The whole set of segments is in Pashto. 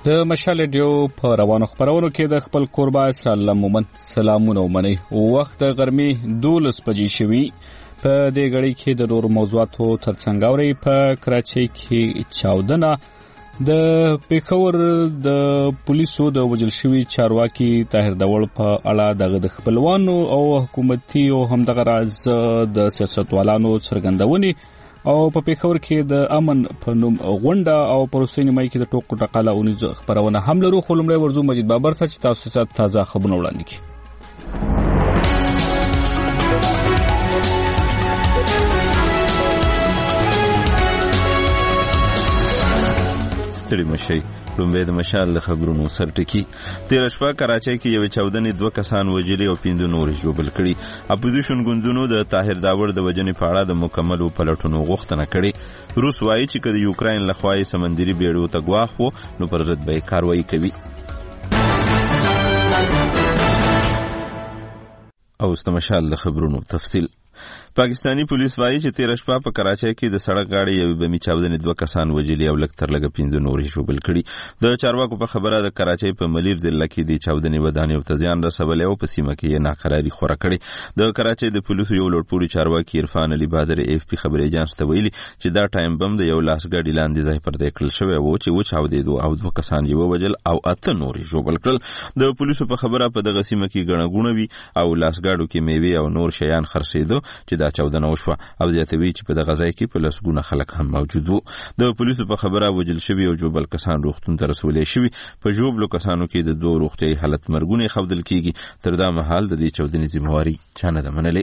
د مشال ډیو په روانو خبرونو کې د خپل قربا اسرائیل مومن سلامونه ومني. وخت د غرمې 12 بجې شوي. په دې غړي کې د نور موضوعاتو ترڅنګ اوري په کراچۍ کې چاودنه د پیښور د پولیسو د وژل شوي چارواکي طاهر داوړ په اړه د خپلوانو او حکومتي او همدغه راز د سیاستوالانو څرګندونې او په پیښور کې د امن په نوم غونډه او پروستینی مای کې د ټوکو ټقاله اونیز خبرونه هم لرو. خو لومړی ورزو مجید بابر ته چې تاسو سره تازه خبرونه وړاندې کړي. ستړي مشي لومبه د مشال له خبرونو سرټکی. تیر شپه کراچۍ کې یو چاودنې 2 کسان وژلي او 5 نور ژوبل کړي. اپوزیشن ګوندونو د طاهر داوړ د وجنې په اړه د مکمل پلټونو غوښتنه کړې. روس وایي چې کله یوکرين له خوای سمندري بیړیو ته غواخو نو پر ضد به کاروایی کوي. او استمشال له خبرونو تفصیل. پاکستانی پولیس وایي چې تیر شپه په کراچۍ کې د سړک غاړې یو بمي چاودنې 2 کسان وژلي او لږ تر لږه 5 نور ژوبل کړي. د چارواکو په خبره د کراچۍ په ملیر ضلع کې د چاودنې ودانې او تزیان رسولې او په سیمه کې ناقراری خوره کړي. د کراچۍ د پولیسو یو لوړپوړي چارواکي عرفان علي بادر اف پی خبري اجانس ته ویلي چې دا ټایم بم د یو لاس ګاډي لاندې ځای پر دې کړل شوی و چې و چاودېدو او 2 کسان یې وژل او 8 نور ژوبل کړل. د پولیسو په خبره په دغه سیمه کې ګڼه وی او لاس ګاډو کې میوه او نور شیان خرڅېدو چې دا چاودنه وشوه او زیاتوي چې په دغه ځای کې په لسګونه خلک هم موجود وو. د پولیسو په خبره وژل شوي او جوبل کسان روغتون ته رسولې شوي. په جوبلو کسانو کې د 2 روغتیايي حالت مرګونه خودل کیږي. تر دا مهال د دې چاودنې ذمہواری چا نه ده منلې.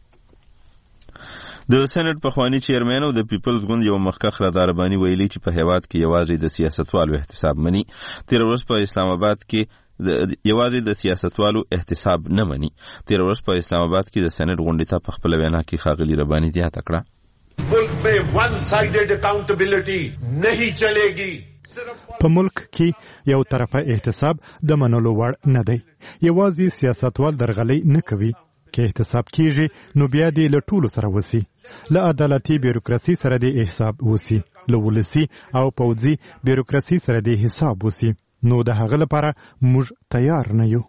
د سېنات پخوانی چیرمن او د پیپلز ګوند یو مخکخ راداربانی ویلي چې په هیواد کې یوازې د سیاستوالو احتساب مني. تیر ورځ په اسلام آباد کې یوازې د سیاستوالو احتساب نه مني. تیر ورځ په اسلام آباد کې د سېنات غونډې ته په خپل وینا کې خاغلی ربانی زیاته کړه ملک में one sided accountability नहीं चलेगी. په ملک کې یو طرفه احتساب د منلو وړ نه دی. یوازې سیاستوال درغلي نه کوي. کې احتساب کیږي نو بیا دې له ټولو سره وسی. له عدالتي بیروکراسي سره دې حساب وسی. له ولسی او پوځي بیروکراسي سره دې حساب وسی. نو د هغه لپاره موږ تیار نه یو.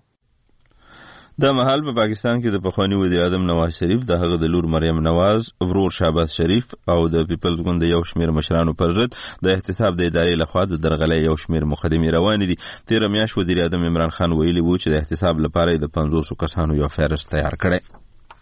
د مهال په پاکستان کې د پخوانی وزیر اعظم نواز شریف د هغه د لور مریم نواز ورور شهباز شریف او د پیپلز ګوند یو شمیر مشرانو پر ضد د احتساب د ادارې لخوا د درغلۍ یو شمیر مقدمې روانې دي. تیر میاشت وزیر اعظم عمران خان ویلي وو چې د احتساب لپاره د 500 کسانو یو فهرست تیار کړي.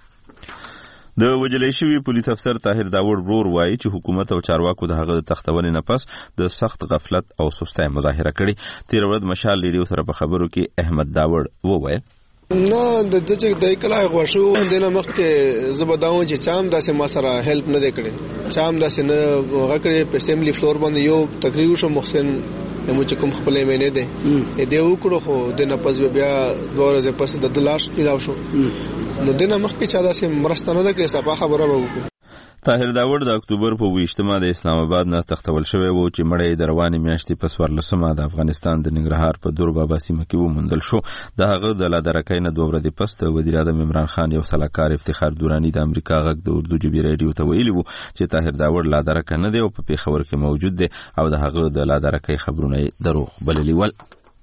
د وجلې شوی پولیس افسر طاهر داوړ ورور وایي چې حکومت او چارواکو د هغه د تختونې نه پس د سخت غفلت او سستۍ مظاهره کړې. تیر ورځ مشال ریډیو سره په خبرو کې احمد داوړ وویل نه د دې د کله غوښو دنه مخ کې زبداو چې چام داسې ما سره هیلپ نه وکړي. چام داسې نه غکړې په اسمبلی فلور باندې یو تقریر شو محسن مو چې کوم خپل مینه ده دې وکړو خو دنه پس بیا 2 ورځې پس د لاش پیلاو شو نو دنه مخ کې چا داسې مرسته نه کړې. صفه خبره وکړو. طاهر داوړ د اکتوبر په 28 د اسلام آباد نه تختول شوی و چې مړی د روانې میاشتې په 14 د افغانستان د ننګرهار په دور بابا سیمه کې وموندل شو. د هغه د لادرکۍ نه 2 ورځې پس د وزیر اعظم عمران خان یو سلاکار افتخار دورانی د امریکا غږ د اردو جبهې ریډیو ته ویلي وو چې طاهر داوړ لادرکه نه دی او په پیښور کې موجود دی او د هغه د لادرکۍ خبرونه دروغ بللي ول.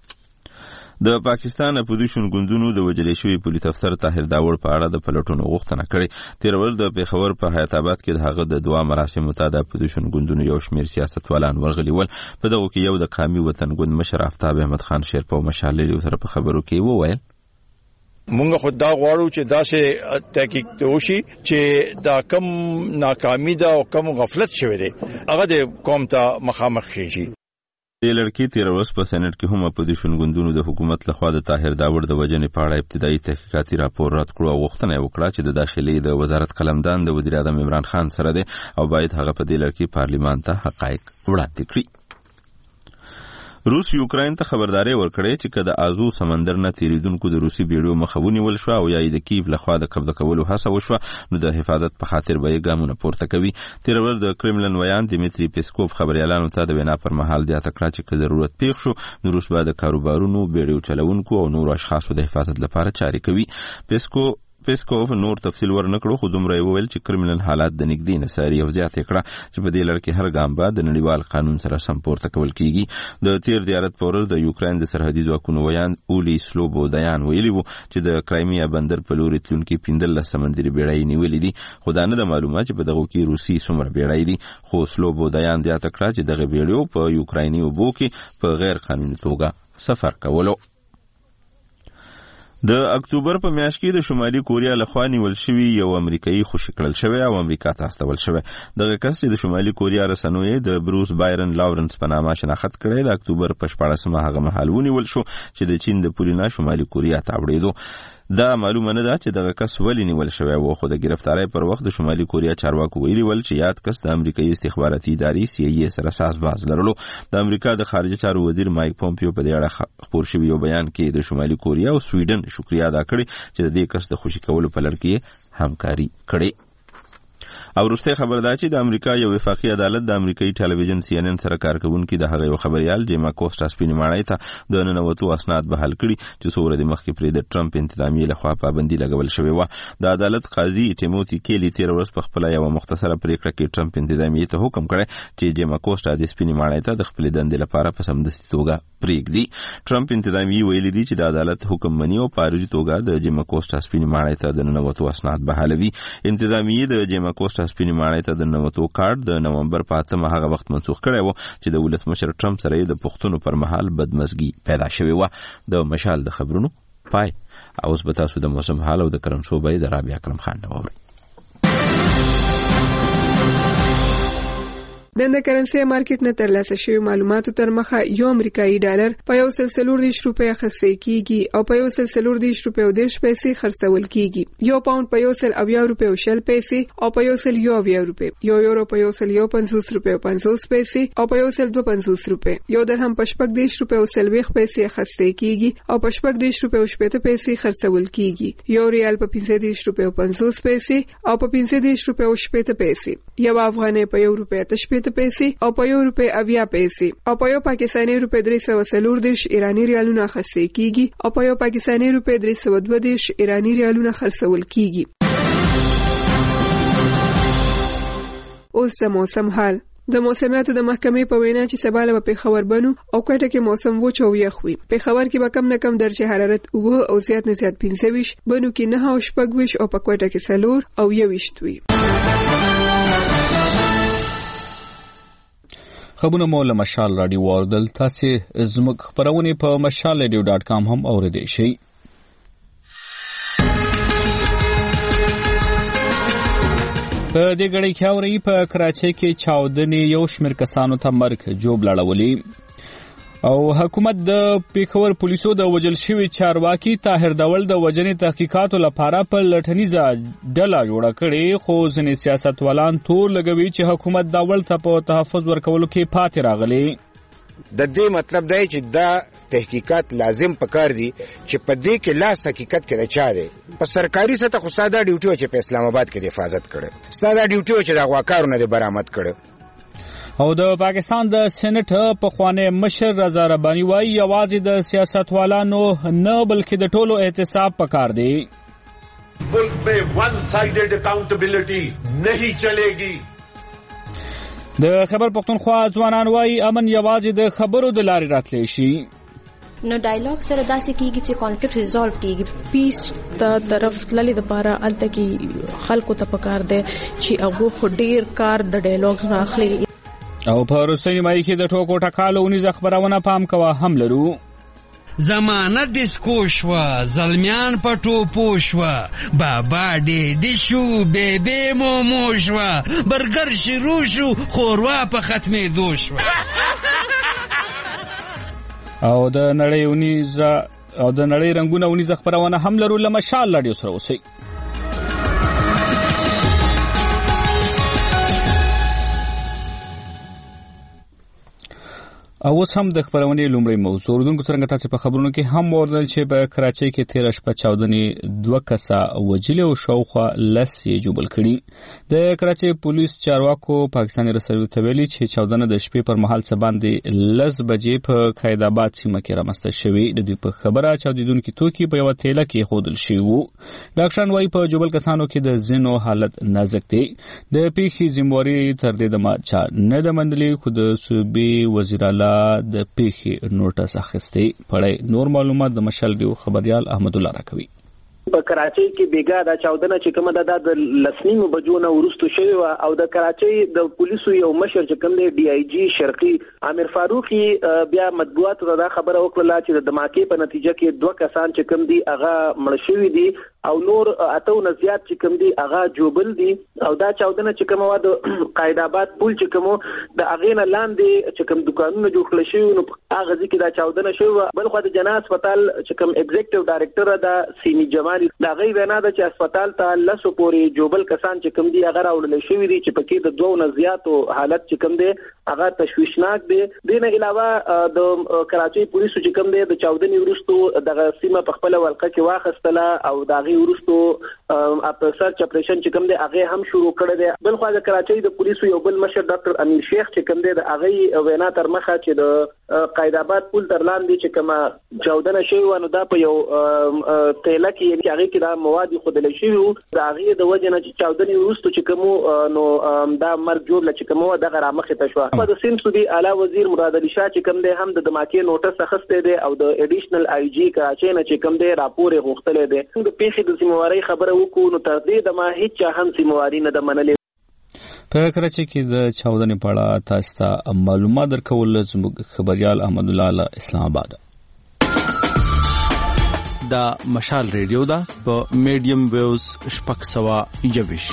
د پاکستان اپوزیشن ګوندونو د وجلې شوی پولیس افسر طاهر داوړ په اړه د پلټونو غوښتنه کړې. تیر ورځ د پیښور په حیات آباد کې د هغه د دعا مراسمو ته د اپوزیشن ګوندونو یو شمیر سیاستوالان ورغلي ول. په دغه کې یو د قومي وطن ګوند مشر افتاب احمد خان شیرپا او مشال لري سره په خبرو کې وویل مونږ خو دا غواړو چې داسې تحقیق وشي چې دا کم ناکامي ده او کم غفلت شوی دی هغه د قوم ته مخامخ شي. د لړکی تیر ورځ په سېنات کې هم اپوزیشن ګوندونو د حکومت لخوا د طاهر داوړ د وجنې په اړه ابتدایي تحقیقاتي راپور رد کړو او غوښتنه وکړه چې د داخلي د وزارت قلمدان د وزیر اعظم عمران خان سره دی او باید هغه په دې لړکی پارلیمان ته حقایق وړاندې کړي. روس یوکرين ته خبرداري ورکړې چې کله ازو سمندر نه تیریدونکو د روسي بیړیو مخاوني ول شو او یا د کیف لخوا د قبضه کولو هڅه وشوه نو د حفاظت په خاطر به ګامونه پورته کوي. تیر ورځ د کرملن ویان دیمیتری پیسکوف خبريالانو ته د وینا پر مهال د اتکړه چې ضرورت پیښ شو نو روس به د کاروبارونو بیړیو چلوونکو او نور اشخاصو د حفاظت لپاره چاري کوي. پیسکوف نور تفصیل ورنکړو، خو دومره وویل چې کرمینل حالات د نږدې نه څاري او زیاته کړه چې په دې لړ کې هر ګام به د نړیوال قانون سره سم پورته کول کیږي. د تیر دیارت په ورځ د یوکراین د سرحدي ځواکونو ویان اولی سلوبودیان ویلي وو چې د کرایمیا بندر په لوري تلونکي 15 سمندري بیړۍ نیولې دي، خو دا نه د معلومه چې په دغه کې روسي څومره بیړۍ دي. خو سلوبودیان زیاته کړه چې دغه بیړیو په یوکرایني اوبو کې په غیر قانوني توګه سفر کولو. د اکتوبر په میاشت کې د شمالي کوریا لخوا نیول شوی یو امریکایي خوشی کړل شوی او امریکا ته استول شوی. دغه کس چې د شمالي کوریا رسنوي د بروس بایرن لاورنس په نامه شناخت کړی د اکتوبر په 14مه هغه مهال ونیول شو چې د چین د پولینا شمالي کوریا ته وړېدو. دا معلومه نه ده چې دغه کس ولې نیول شوی و، خو د گرفتاری پر وخت د شمالي کوریا چارواکو ویلي ول چې یاد کس د امریکایي استخباراتي ادارې CIA سره ساز باز لرلو. د امریکا د خارجه چارو وزیر مایک پومپیو په دې اړه خبر شوی یو بیان کې د شمالي کوریا او سویډن شکریا ادا کړی چې د دې کس د خوشی کولو په لړ کې همکاري کړې. او وروسته خبر دا چې د امریکا یو وفاقي عدالت د امریکایي ټلویزیون CNN سره کارکونکي د هغه یو خبريال جیما کوسټا سپینی ماڼۍ ته د ننوتو اسناد بحال کړي چې څو ورځې مخکې پرې د ټرمپ انتظامیې لخوا پابندي لګول شوې و. د عدالت قاضي ټیموتی کیلی تیر ورځ په خپل یو مختصره پریکړه کې ټرمپ انتظامیې ته حکم کړی چې جیما کوسټا د سپینی ماڼۍ ته د خپل دندې لپاره په سمدستي توګه پریږدي. ټرمپ انتظامیې ویلي دي چې د عدالت حکم مني او په عارضي توګه د جیما کوسټا سپینی ماڼۍ ته د ننوتو اسناد بحالوي. انتظامیې د جیما کوسټا سپینی ماڼۍ ته د ننوتو کارت د نومبر په 8 هغه وخت منسوخ کړی و چې د ولسمشر ټرمپ سره د پښتنو پر مهال بدمزګي پیدا شوې و. د مشال د خبرونو پای. اوس به تاسو د موسم حال او د کرنسوبې د رابعه اکرم خان نووري. د کرنسي مارکیټ نه ترلاسه شوی معلوماتو تر مخه یو امریکایي ډالر په 140 روپیا خرڅ کیږي او په 140 روپیا د پیسې خرڅول کیږي. یو پاوند په 180 روپیا شل پیسې او په 120 روپیا، یو یورو په 150 روپیا 50 پیسې او په 152 روپیا، یو درهم په 40 روپیا 30 پیسې خرڅ کیږي او په 40 روپیا 80 پیسې خرڅول کیږي. یو ریال په 35 روپیا 50 پیسې او په 35 روپیا 80 پیسې، یو افغانۍ په 1 روپیا پیسې او په 1 روپیا 80 پیسې او په یو پاکستاني روپیا 340 ایرانی ریالونه خرڅ کیږي او په یو پاکستاني روپیا 322 ایرانی ریالونه خرڅول کیږي. اوس د موسم حال. د موسمیاتو د محکمې په وینا چې سبا له پیښور بنو او کوټه کې موسم وچ او یخ وي. پیښور کې به کم نه کم درجه حرارت 9 او زیات نه زیات 25، بنو کې 9 او 14 او په کوټه کې 4 او 21 وي. خبرونه مو له مشال رادیو واردل. تاسو زموږ خبرونه په mashalradio.com هم اوریدئ شئ. په دې غړي کې اوري په کراچۍ کې چاودنې یو شمېر کسانو ته مرګ جوړ لړولي او حکومت د پیښور پولیسو د وجل شوی چارواکي طاهر دول د وجنې تحقیقاتو لپاره په لټنیزه ډله جوړه کړې، خو ځینې سیاستوالان تور لګوي چې حکومت دول ته په تحفظ ورکولو کې پاتې راغلي. د دې مطلب دی چې دا تحقیقات لازم پکار دي چې په دې کې لاس حقیقت کې راچاره په سرکاري سطح خو ساده ډیوټي چې په اسلام آباد کې د حفاظت کړي، ساده ډیوټي چې د غواکارونه د برآمد کړي. او د پاکستان د سېنات په خوانه مشر رضا ربانی وايي یوازې د سیاستوالانو نه بلکې د ټولو احتساب پکار دی. मुल्क में वन साइडेड अकाउंटेबिलिटी नहीं चलेगी. د خبر پښتونخوا ځوانان وايي امن یوازې د خبرو د لارې راتلی شي. نو ډایلاګ سره داسې کیږي چې کانفلیکټ ریزولف کیږي. پیس ته طرف تللی د پاره الته کې خلکو ته پکار دی چې هغه ډیر کار د ډایلاګ راخلي. او په روسي مای کې د ټوکو ټکالو ونیز خبرونه پام کوه هم لرو. زمانه ډیسکو شو، زلمیان پټو پوشوا، بابا ډېډې شو، بیبي مومو شو، برګر شروع شو، خوروا په ختمې دو شو. او د نړۍ رنگونه ونیز خبرونه هم لرو. لمشال رادیو سره اوسئ. او اوس هم د خبرونې لومړی موضوع اردوونکو څرنګه تاسو په خبرونو کې هم اوریدل چې په کراچۍ کې 13 شپه چاودنې 2 کسه وجلې او شاوخوا 10 یې جوړ کړي. د کراچۍ پولیس چارواکو پاکستاني رسنیو ته ویلي چې چاودنه د شپې پر مهال څه باندې 10 بجې په قائد آباد سیمه کې رامنځته شوې. د دې په خبره چاودیدونکو توکي په یو تیله کې خودل شي وو. ډاکټران وايي په جوبل کسانو کې د زینو حالت نازک دی. د پیښې ذمہواری تر دې د ما چا نه د منډلې خو د صوبې وزیر اعلی د پیښې نوټس اخیستی. پړې نور معلومات د مشال دیو خبريال احمد الله راکوي. په کراچۍ کې بیګا د چاودنه چې کومه د لسنیمو بجو نه ورستو شوی او د کراچۍ د پولیسو یو مشر چې کوم دی ډي آی جی شرقي عامر فاروقي بیا مطبوعات ته دا خبره وکړه چې د دماکې په نتیجه کې 2 کسان چې کوم دي هغه مړ شوی دي او نور اتو نه زیات چې کوم دي هغه جوبل دي او دا چاودنه چې کومه د قائد آباد پول چې کومه د اغینه لاندې چې کوم دکانونه جوړ کړل شوی نو هغه ځکه دا چاودنه شوی. بل خو د جنا هسپتال چې کوم ایگزیکټیو ډایریکټر د سیمی جمال دا غي وینا د چې هسپتال ته لسو پورې جوبل کسان چې کوم دي هغه راوړل شوی دي چې پکې د 2 نه زیاتو حالت چې کوم دي هغه تشویشناک دي. دینه علاوه د کراچۍ پولیسو چې کوم دي د چاودنې ورستو د سیمه په خپل ولقه کې واخستله او دا غي ورستو سرچ اپریشن چې کوم دي هغه هم شروع کړی دی. بل خو د کراچۍ د پولیسو یو بل مشر ډاکټر امیر شیخ چې کوم دي د هغه وینا تر مخه چې د قائد آباد پول تر لاندې چې کومه چاودنه شوی و نو دا په یو تیله کې هغه کې دا مواد خودل شي دا هغه د وجه نه چې چاودنې ورستو چې کوم نو دا مرګ جوړ لچ کوم د غرامخه تشوا. په سیم سودی اعلی وزیر مراد علي شاه چې کوم دی هم د دماکې نوټس اخسته دی او د اډیشنل آی جی کراچۍ نه چې کوم دی راپور غوښتل دی. د پیښې د ذمہواری خبره وکړو نو تر دې د ما هیڅ هم ذمہواری نه د منلې. په کراچۍ کې د چاودنې په اړه تاسو ته معلومات درکول زموږ خبريال احمد الله اسلام آباد. دا مشال ریډیو دا په میډیم ویوز شپږ سوه یویش.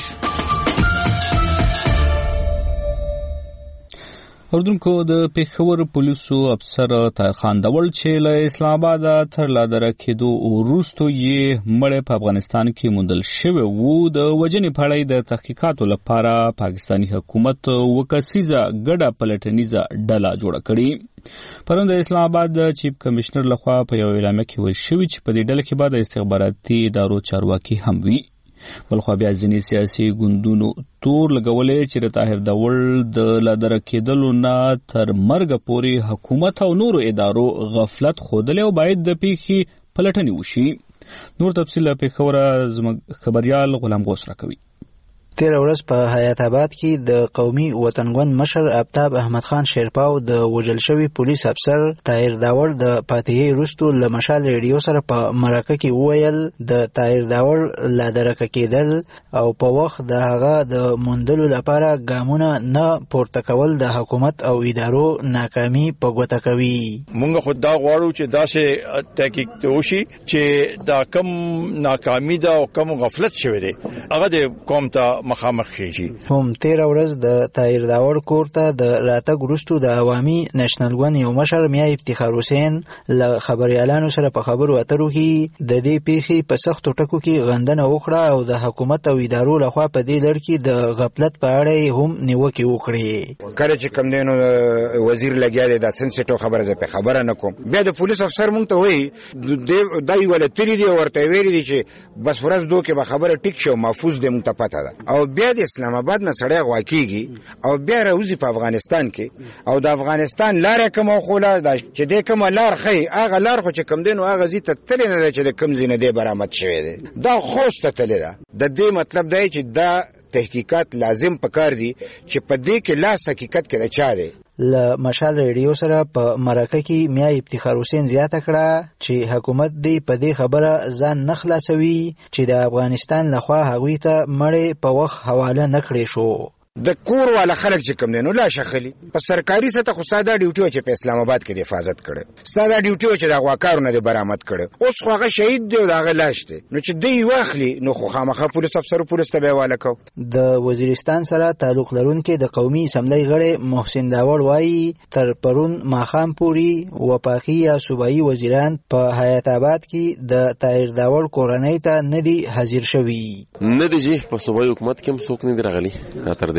اردوونکو د پیښور پولیسو افسر طاهر خان دول چې له اسلام آباد تر لادره کېدو وروسته یې مړ په افغانستان کې موندل شوی وو. د وجنې په اړه د تحقیقاتو لپاره پاکستاني حکومت وکسیزه ګډه پلټنیزه ډله جوړه کړې. پرون د اسلام آباد چیف کمشنر لخوا په یو اعلامیه کې ویل شوی چې په دې ډله کې به د استخباراتي ادارو چارواکي هم وي. بلخو بیا ځینې سیاسي ګوندونو تور لګولې چې د طاهر دول د لادره کېدلو نه تر مرګ پورې حکومت او نورو ادارو غفلت ښودلی او باید د پیښې پلټنې وشي. نور تفصیل پیښور زموږ خبريال غلام غوث راکوي. تیر ورځ په حیات آباد کې د قومي وطنګوند مشر آفتاب احمد خان شیرپاو د وژل شوی پولیس افسر طاهر داور د فاتحې وروسته له مشال ریډیو سره په مرکه کې وویل د طاهر داور لادرکه کېدل او په وخت د هغه د موندلو لپاره ګامونه نه پورته کول د حکومت او ادارو ناکامي په ګوته کوي. مونږ خو دا غواړو چې داسې تحقیق وشي چې دا کم ناکامي ده او کم غفلت شوی دی هغه د قوم ته مخامخ شي. هم تیر ورځ د طاهر داور کور ته د راتګ وروسته د عوامي نېشنل ګوند یو مشر میا افتخار حسین له خبريالانو سره په خبرو اترو کې د دې پیښې په سختو ټکو کې غندنه وکړه او د حکومت او ادارو لخوا په دې لړ کې د غفلت په اړه هم نیوکې وکړې. کله چې کوم دینو وزیر لګیا دی د سنسټیو خبره ده خبره نه کوم بیا د پولیس افسر مونږ ته وایي دای ولتري دی ورته ویلي دي چې بس ورځ دوه کې به خبره ټیک شو محفوظ دې مونږ ته پته ده او بیا د اسلام آباد نه سړی غواکیږي او بیا راوځي په افغانستان کې او د افغانستان لار کوم خوله چې د کوم لار خي هغه لار خو چې کوم دین او هغه زی ته تل نه چې کوم زینه دی برآمد شوی دی دا خوسته تل ده. د دې مطلب دی چې دا تحقیقات لازم پکار دي چې په دې کې لاس حقیقت کې چا دی. له مشال ریډیو سره په مرکه کې میا افتخار حسین زیاته کړه چې حکومت دی په دې خبره ځان نه خلاصوي چې د افغانستان لخوا هغوی ته مړې په وخت حواله نه کړې شو. د کور والا خلک چې کوم دینو لا شخلي په سرکاري سطح خو ساده ډیوټي چې په اسلام آباد کې د حفاظت کړي ساده ډیوټي چې د غواکارونه د برآمد کړي اوس خو هغه شهید دی او هغه لاش دی نو چې دی واخلي نو خو خامخا پولیس افسر پولیس ته بیواله کو. د وزیرستان سره تعلق لرونکي د قومي اسمبلی غړي محسن داور وایي تر پرون ماخام پوری وفاقي یا صوبایي وزیران په حیات آباد کې د طاهر داور کورنۍ ته نه دي حاضر شوي. نه دي چې په صوبایي حکومت کې هم څوک نه دی راغلي تر دې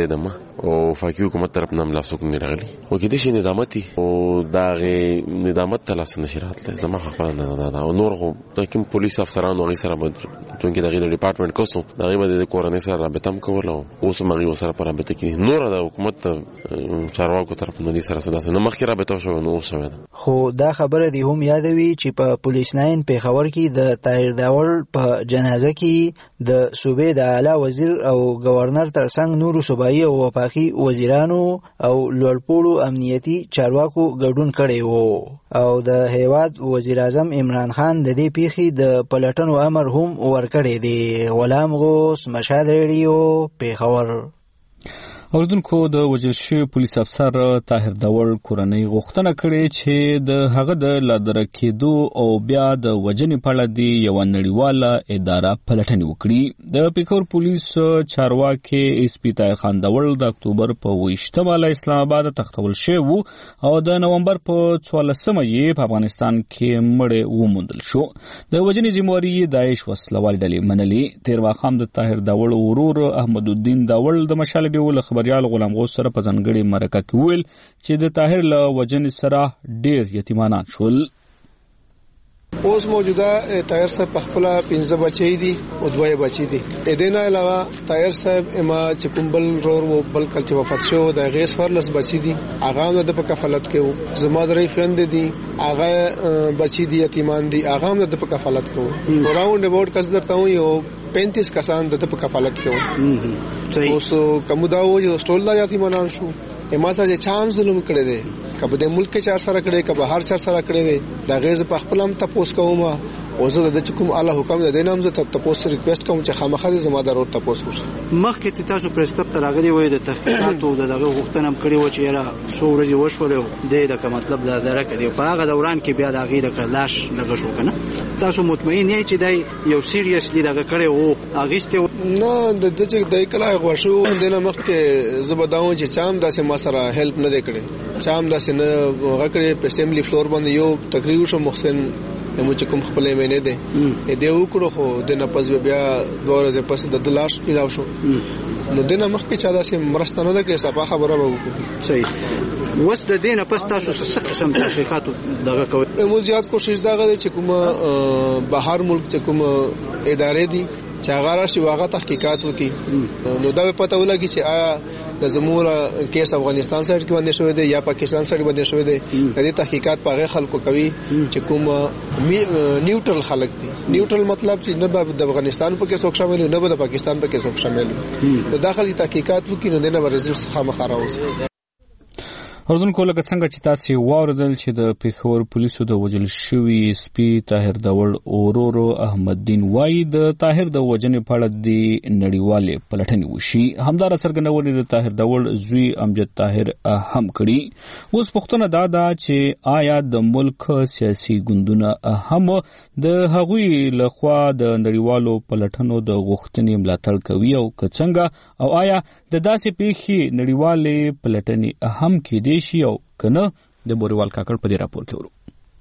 کړی دم او وفاقي حکومت طرف نه ملاسوک نه راغلی خو کې د شي ندامتي او دا ندامت تلاس نشرات له زما خپل نه دا او نور کوم پولیس افسرانو غي سره چونکې دغه ډپارټمنټ کوسو دغه به د کورنۍ سره رابطه کوله او سمغي سره پر رابطه کې نور د حکومت چارواکو طرف نه سره سره نه مخکې رابطه شو نو شوه خو دا خبره دی هم یادوي چې په پولیس لاین پیښور کې د طاهر داور په جنازه کې د صوبې د اعلی وزیر او گورنر ترڅنګ نورو صوبایي او وفاقي وزیرانو او لوړپوړو امنیتي چارواکو ګډون کړی وو او د هیواد وزیر اعظم عمران خان د دې پیښې د پلټنو امر هم ورکړی دی. غلام غوث، مشهد ریډیو، پیښور. اوردونکو د وژل شوي پولیس افسر طاهر داور کورنۍ غوښتنه کړې چې د هغه د لادرک کېدو او بیا د وژنې په اړه د یوه نړیواله اداره پلټنې وکړي. د پیښور پولیس چارواکي ایس پي طاهر خان داور د اکتوبر په 28 له اسلام آباد تختول شوی وو او د نومبر په 14 یې په افغانستان کې مړی وموندل شو. د وژنې ذمہواري داعش وسلوال ډلې منلې. تیر ماښام د طاهر داور ورور احمد الدین داور د مشال ډیو له خبريال غلام غوث سره په ځانګړي مرکه کې ویل چې د طاهر له وجنې سره ډیر یتیمانان شول. اوس موجوده طاهر صاحب په خپل 15 بچی دي او 2 بچی دي. اې نه علاوه طاهر صاحب اما چې کومبل رور او بل کل چې وفات شو د غیر فرلس بچی دي هغه د په کفالت کې وو. زما درې خويند دي هغه بچی دي یتیمان دي هغه د په کفالت کې وو. راوند اباوت کس درته یو 35 کسان د په کفالت کې وو. اوس کوم دا و یو سټول دا یتیمانان شو. اما سره چې چام ظلم کړی دی کبه د ملک کې 4 سره کړی کبه هر 4 سره کړی دی دا غیز په خپل هم تاسو کوم او زه د کوم الله حکم د دینم زه تاسو ریکوست کوم چې خامخا زما د ورته تاسو وشي. مخکې تاسو پرسکرپټ راغلی وای د تحقیقاتو دغه غوښتنه هم کړی و چې را سورج وشول د دغه مطلب دا درک دی په هغه دوران کې بیا د غیر کلاش لګ شو کنه. تاسو مطمئن یې چې دا یو سیریسلی دغه کړی وو اغیسته نه د چې د کلا غوښو دنه مخکې زبداو چې چام داسې ما سره هیلپ نه دی کړی. چام داسې نه غکړې په اسمبلی فلور باندې یو تقریر شو محسن مو چې کوم خپلې مینه ده دې وکړو خو د نه پس بیا 2 ورځې پس د لاش پیلاو شو نو دنه مخکې چا داسې مرسته نه ده صفه خبره وکړو. صحیح. وس د دینه پس تاسو څه قسم تحقیقات دغه کوي؟ مو زیات کوشش دا غواړي چې کوم بهر ملک چې کوم ادارې دي چې هغه راشي واغه تحقیقات وکړي نو دا پته ولګي چې آیا د زموږ کیس افغانستان سره کې باندې شوی دی یا پاکستان سره باندې شوی دی. د دې تحقیقات په هغه خلکو کوي چې کوم نیوټرل خلک دي. نیوټرل مطلب چې نه به د افغانستان په کې څوک شامل نه به د پاکستان په کې څوک شامل نو داخلي تحقیقات وکړي نو دنه ورزل خامخا راوځي. اردوونکو لکه څنګه چې تاسو واوریدل چې د پیښور پولیسو د وژل شوي سپي طاهر داور ورور احمد الدین وای د طاهر د وژنې په اړه د نړیوالې پلټنې وشي. همدار څرګندونې د طاهر داور زوی امجد طاهر هم کړي. اوس پوښتنه دا ده چې آیا د ملک سیاسي ګوندونه هم د هغوی لخوا د نړیوالو پلټنو د غوښتنې ملاتړ کوي او که څنګه او آیا د داسې پیښې نړیوالې پلټنې هم کېدې شي او کنه د بوریوال کاکړ په دې راپور کې ورو.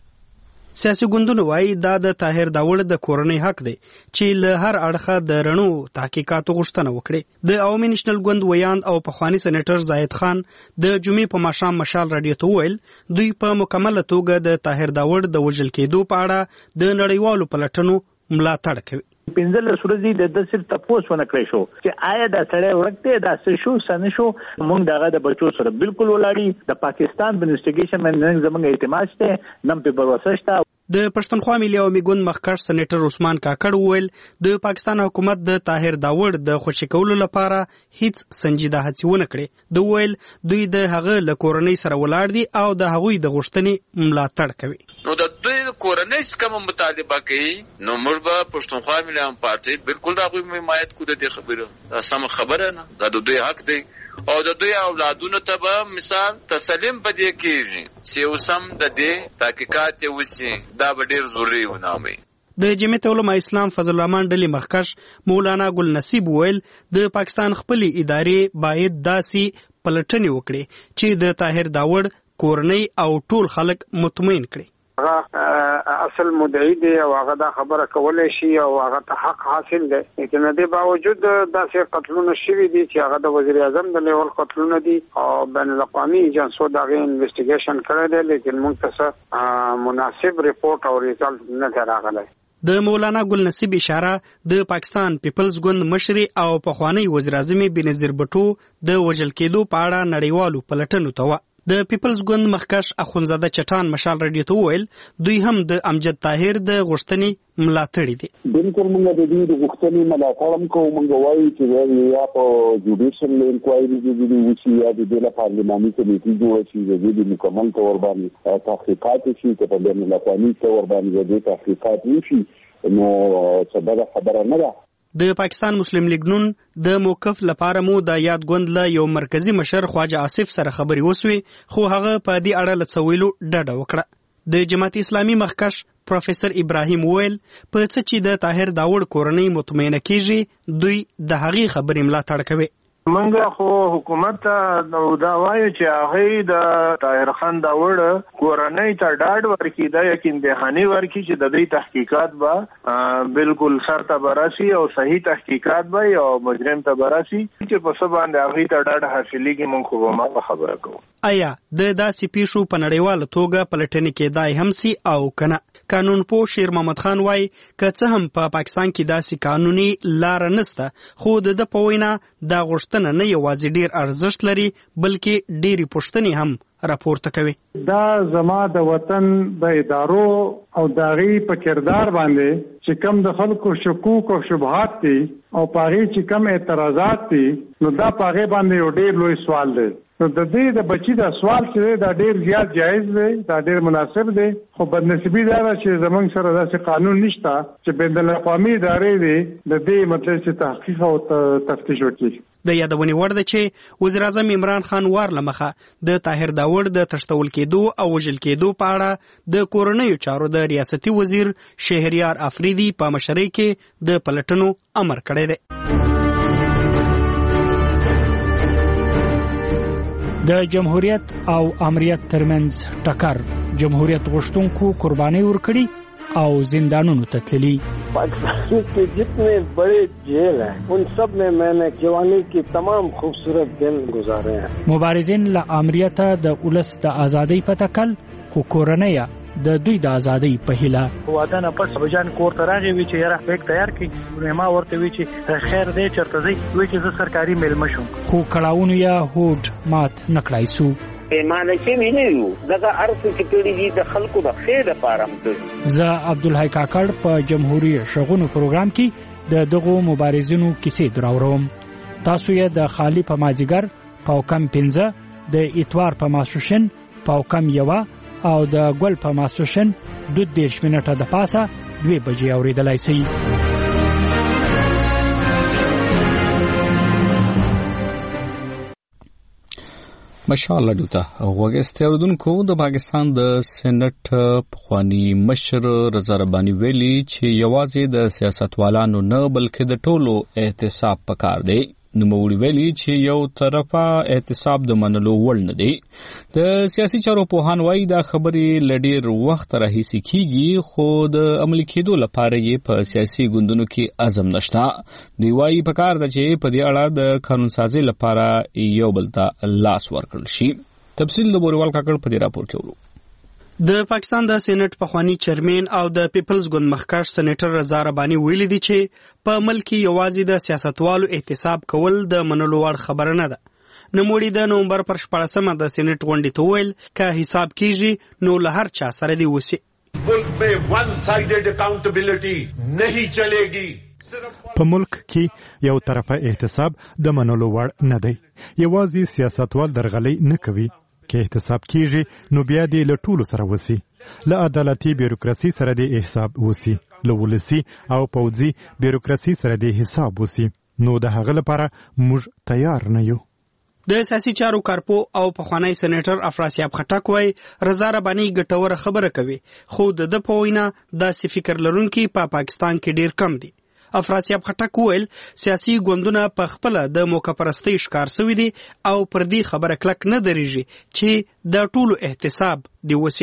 سیاسي ګوندونه وایي دا د طاهر داور د کورنۍ حق دی چې له هر اړخه د رڼو تحقیقاتو غوښتنه وکړي. د عوامي نېشنل ګوند ویاند او پخوانی سېنیټر زاهد خان د جمعې په ماښام مشال رادیو ته وویل دوی په مکمله توګه د طاهر داور د وژل کېدو په اړه د نړیوالو پلټنو ملاتړ کوي. 15 ورځې د صرف تاسو ونه کړی شو چې آیا دا سړی ورکته دا څه شو سن شو موږ دغه د بچو سره بالکل ولاړی د پاکستان د انویسټیګیشن باندې زموږ اعتماد شته نم په بروسه شته. د پښتونخوا ملي عوامي ګوند مخکښ سېنیټر عثمان کاکړ وویل د پاکستان حکومت د طاهر داور د خوشی کولو لپاره هیڅ سنجیده هڅې ونه کړې. د ویل دوی د هغه له کورنۍ سره ولاړ دي او د هغوی د غوښتنې ملاتړ کوي. نو د دوی کورنۍ څخه مطالبه کوي نو موږ به پښتونخوا ملي عوامي پارټي بالکل دا غوښتنه حمایت کوو. د خبره دا سم خبره نه دا د دوی حق دی او د دوی اولادونو ته به مثال تسلیم پدې کېږي چې اوسم د دې تحقیقات وشي دا به ډېر ضروري ونامي. د جمعیت علماء اسلام فضل الرحمن ډلې مخکښ مولانا ګل نصیب ویل د پاکستان خپلې ادارې باید داسې پلټنې وکړي چې د طاهر داور کورنۍ او ټول خلک مطمئن کړي. اصل مدعي دی او هغه دا خبره کولای شي او هغه ته حق حاصل دی. لیکن د باوجود داسې قتلونه شوي دي چې هغه د وزیر اعظم د لیول قتلونه دي او بین الاقوامي ایجنسو دا غي انویسټیګیشن کړی دی، لیکن موږ ته مناسب ریپورت او ریزلټ نه راغلی. د مولانا ګل نصیب اشاره د پاکستان پیپلز ګوند مشر او پخوانی وزیر اعظم بنظیر بټو د وژل کېدو په اړه نړیوالو پلټنو ته و. د پیپلز ګوند مخکښ اخونزاده چټان مشال رادیو ته وویل دوی هم د امجد طاهر د غوښتنې ملاتړي دي. بالکل موږ د دې د غوښتنې ملاتړ هم کوو. موږ وایو چې یا په جوډیشل انکوایري کې وشي یا د دې پارلماني کمیټې جوړ شي د دې مکمل تور باندې تحقیقات شي چې په بین الاقوامي تور باندې د تحقیقات وشي نو څه خبره نه ده. د پاکستان مسلم لیگ نون د موقف لپاره مو د یاد ګوند له یو مرکزی مشر خواجه آصف سره خبري وسوي، خو هغه په دې اړه لڅویلو ډډه وکړه. د جماعت اسلامي مخکښ پروفیسور ابراهیم ویل په څه چې د طاهر داوړ کورنۍ مطمئنه کیږي دوی د هغې خبرې ملاتړ کوي. منګه خو حکومت دا وایي چې هغه د طاهر خان داوړ کورنۍ ته ډاډ ورکړي، دا یقین دهاني ورکړي چې د دې تحقیقات به بالکل سرته براسي او صحیح تحقیقات به او مجرم ته براسي چې په څه باندې هغه ته ډاډ حاصلېږي. موږ خو ما خبره کوو. آیا د داسې پیښو په نړیواله توګه پلټنې کېدای هم سي او کنه؟ قانون پوه شیر محمد خان وایي که څه هم په پاکستان کې داسې قانوني لار نشته، خو د په وینا دا غوښتنه نه یوازې ډیر ارزښت لري بلکې ډېری پوښتنې هم راپورته کوي. دا زما د وطن د ادارو او داغي په کردار باندې چې کم د خلکو شکوک او شبهات دي او پاغي چې کم اعتراضات دي نو دا پاغي باندې یو ډیر لوی سوال دی. نو د دې د بچی دا سوال چې دا ډیر زیات جایز دی، دا ډیر مناسب دی، خو بدنصیبی دا چې زمونږ سره داسې قانون نشته چې بین الاقوامي ادارې دي د دې مطلب چې تحقیق او تفتیش وکړي. د یادونې وړ ده چې وزیر اعظم عمران خان وار لمخه د طاهر داوړ د تښتول کېدو او وژل کېدو په اړه د کورنیو چارو د ریاستي وزیر شهریار افریدي په مشرۍ کې د پلټنو امر کړی دی. د جمهوریت او امریت ترمنځ ټکر جمهوریت غوښتونکو قرباني ورکړي او زندانونو ته تللی. پاکستان کے جتنے بڑے جیل ہیں ان سب میں نے جوانی کی تمام خوبصورت دن گزارے ہیں. مبارزین له امریته د ولس د ازادۍ په تکل خو کورنۍ د دوی د ازادۍ په هیله. واده نه پس بجان کور ته راغی وی چې یاره بیگ تیار کړي، ما ورته وی چې خیر دی چرته زی وی چې زه سرکاري میلمه شوم، خو کړهونو یا هوډ مات نکړای سو. پیمانه چې ویني دغه ارث کې کړي دي د خلکو د خیر لپاره هم. زه عبدالحی کاکړ په جمهوریت شغونو پروګرام کې د دغو مبارزینو کیسې دراوړم. تاسو یې د خالی په مازیګر پاوکم 15 د اتوار په ماسوشن پاوکم 1 او د ګل په ماسوشن 2:30 منټه د پاسه 2 بجې اوریدلای شئ. مشال لډوتا وګستې اوردونکو د پاکستان د سېنات پخوانی مشر رضا رباني ویلي چې یوازې د سیاستوالانو نه بلکې د ټولو احتساب پکار دی. نوموړي ویلي چې یو طرفه احتساب د منلو وړ نه دی. د سیاسي چارو پوهان وایي دا خبرې لډیر وخت راهیسې کیږي خو د عملي کېدو لپاره یې په سیاسي ګوندونو کې عزم نشته. دوی وایي پکار ده چې په دې اړه د قانون سازي لپاره یو بل ته لاس ورکړل شي. تفصیل د بوریوال کاکړ په دې راپور کې ورو. د پاکستان د سېنات پخوانی چیرمن او د پیپلز ګوند مخکښ سېنیټر رضا رباني ویلي دي چې په ملک یوازې د سیاستوالو احتساب کول د منلو وړ خبره نه ده. نوموړي د نومبر پر 14مه د سېنات غونډې ته ویل که حساب کیږي نو له هر چا سره دی وسی. ملک में वन साइडेड अकाउंटेबिलिटी नहीं चलेगी. په ملک کې یو طرفه احتساب د منلو وړ نه دی. یوازې سیاستوال درغلي نه کوي. که احتساب کیږي نو بیا دې له ټولو سره وسی. له عدالتي بیروکراسي سره دې حساب وسی. له ولسي او پوځي بیروکراسي سره دې حساب وسی. نو د هغه لپاره موږ تیار نه یو. د سیاسي چارو کارپو او پخوانی سېنیټر افراسیاب خټک وای رضا رباني ګټوره خبره کوي خو د په وینا داسې فکر لرونکي په پاکستان کې ډیر کم دي. افراسیاب خټک ویل سیاسي ګوندونه په خپل د موکپرستۍ ښکار شوي دي او پر دې خبره کلک نه درېږي چې د ټولو احتساب دی وسی.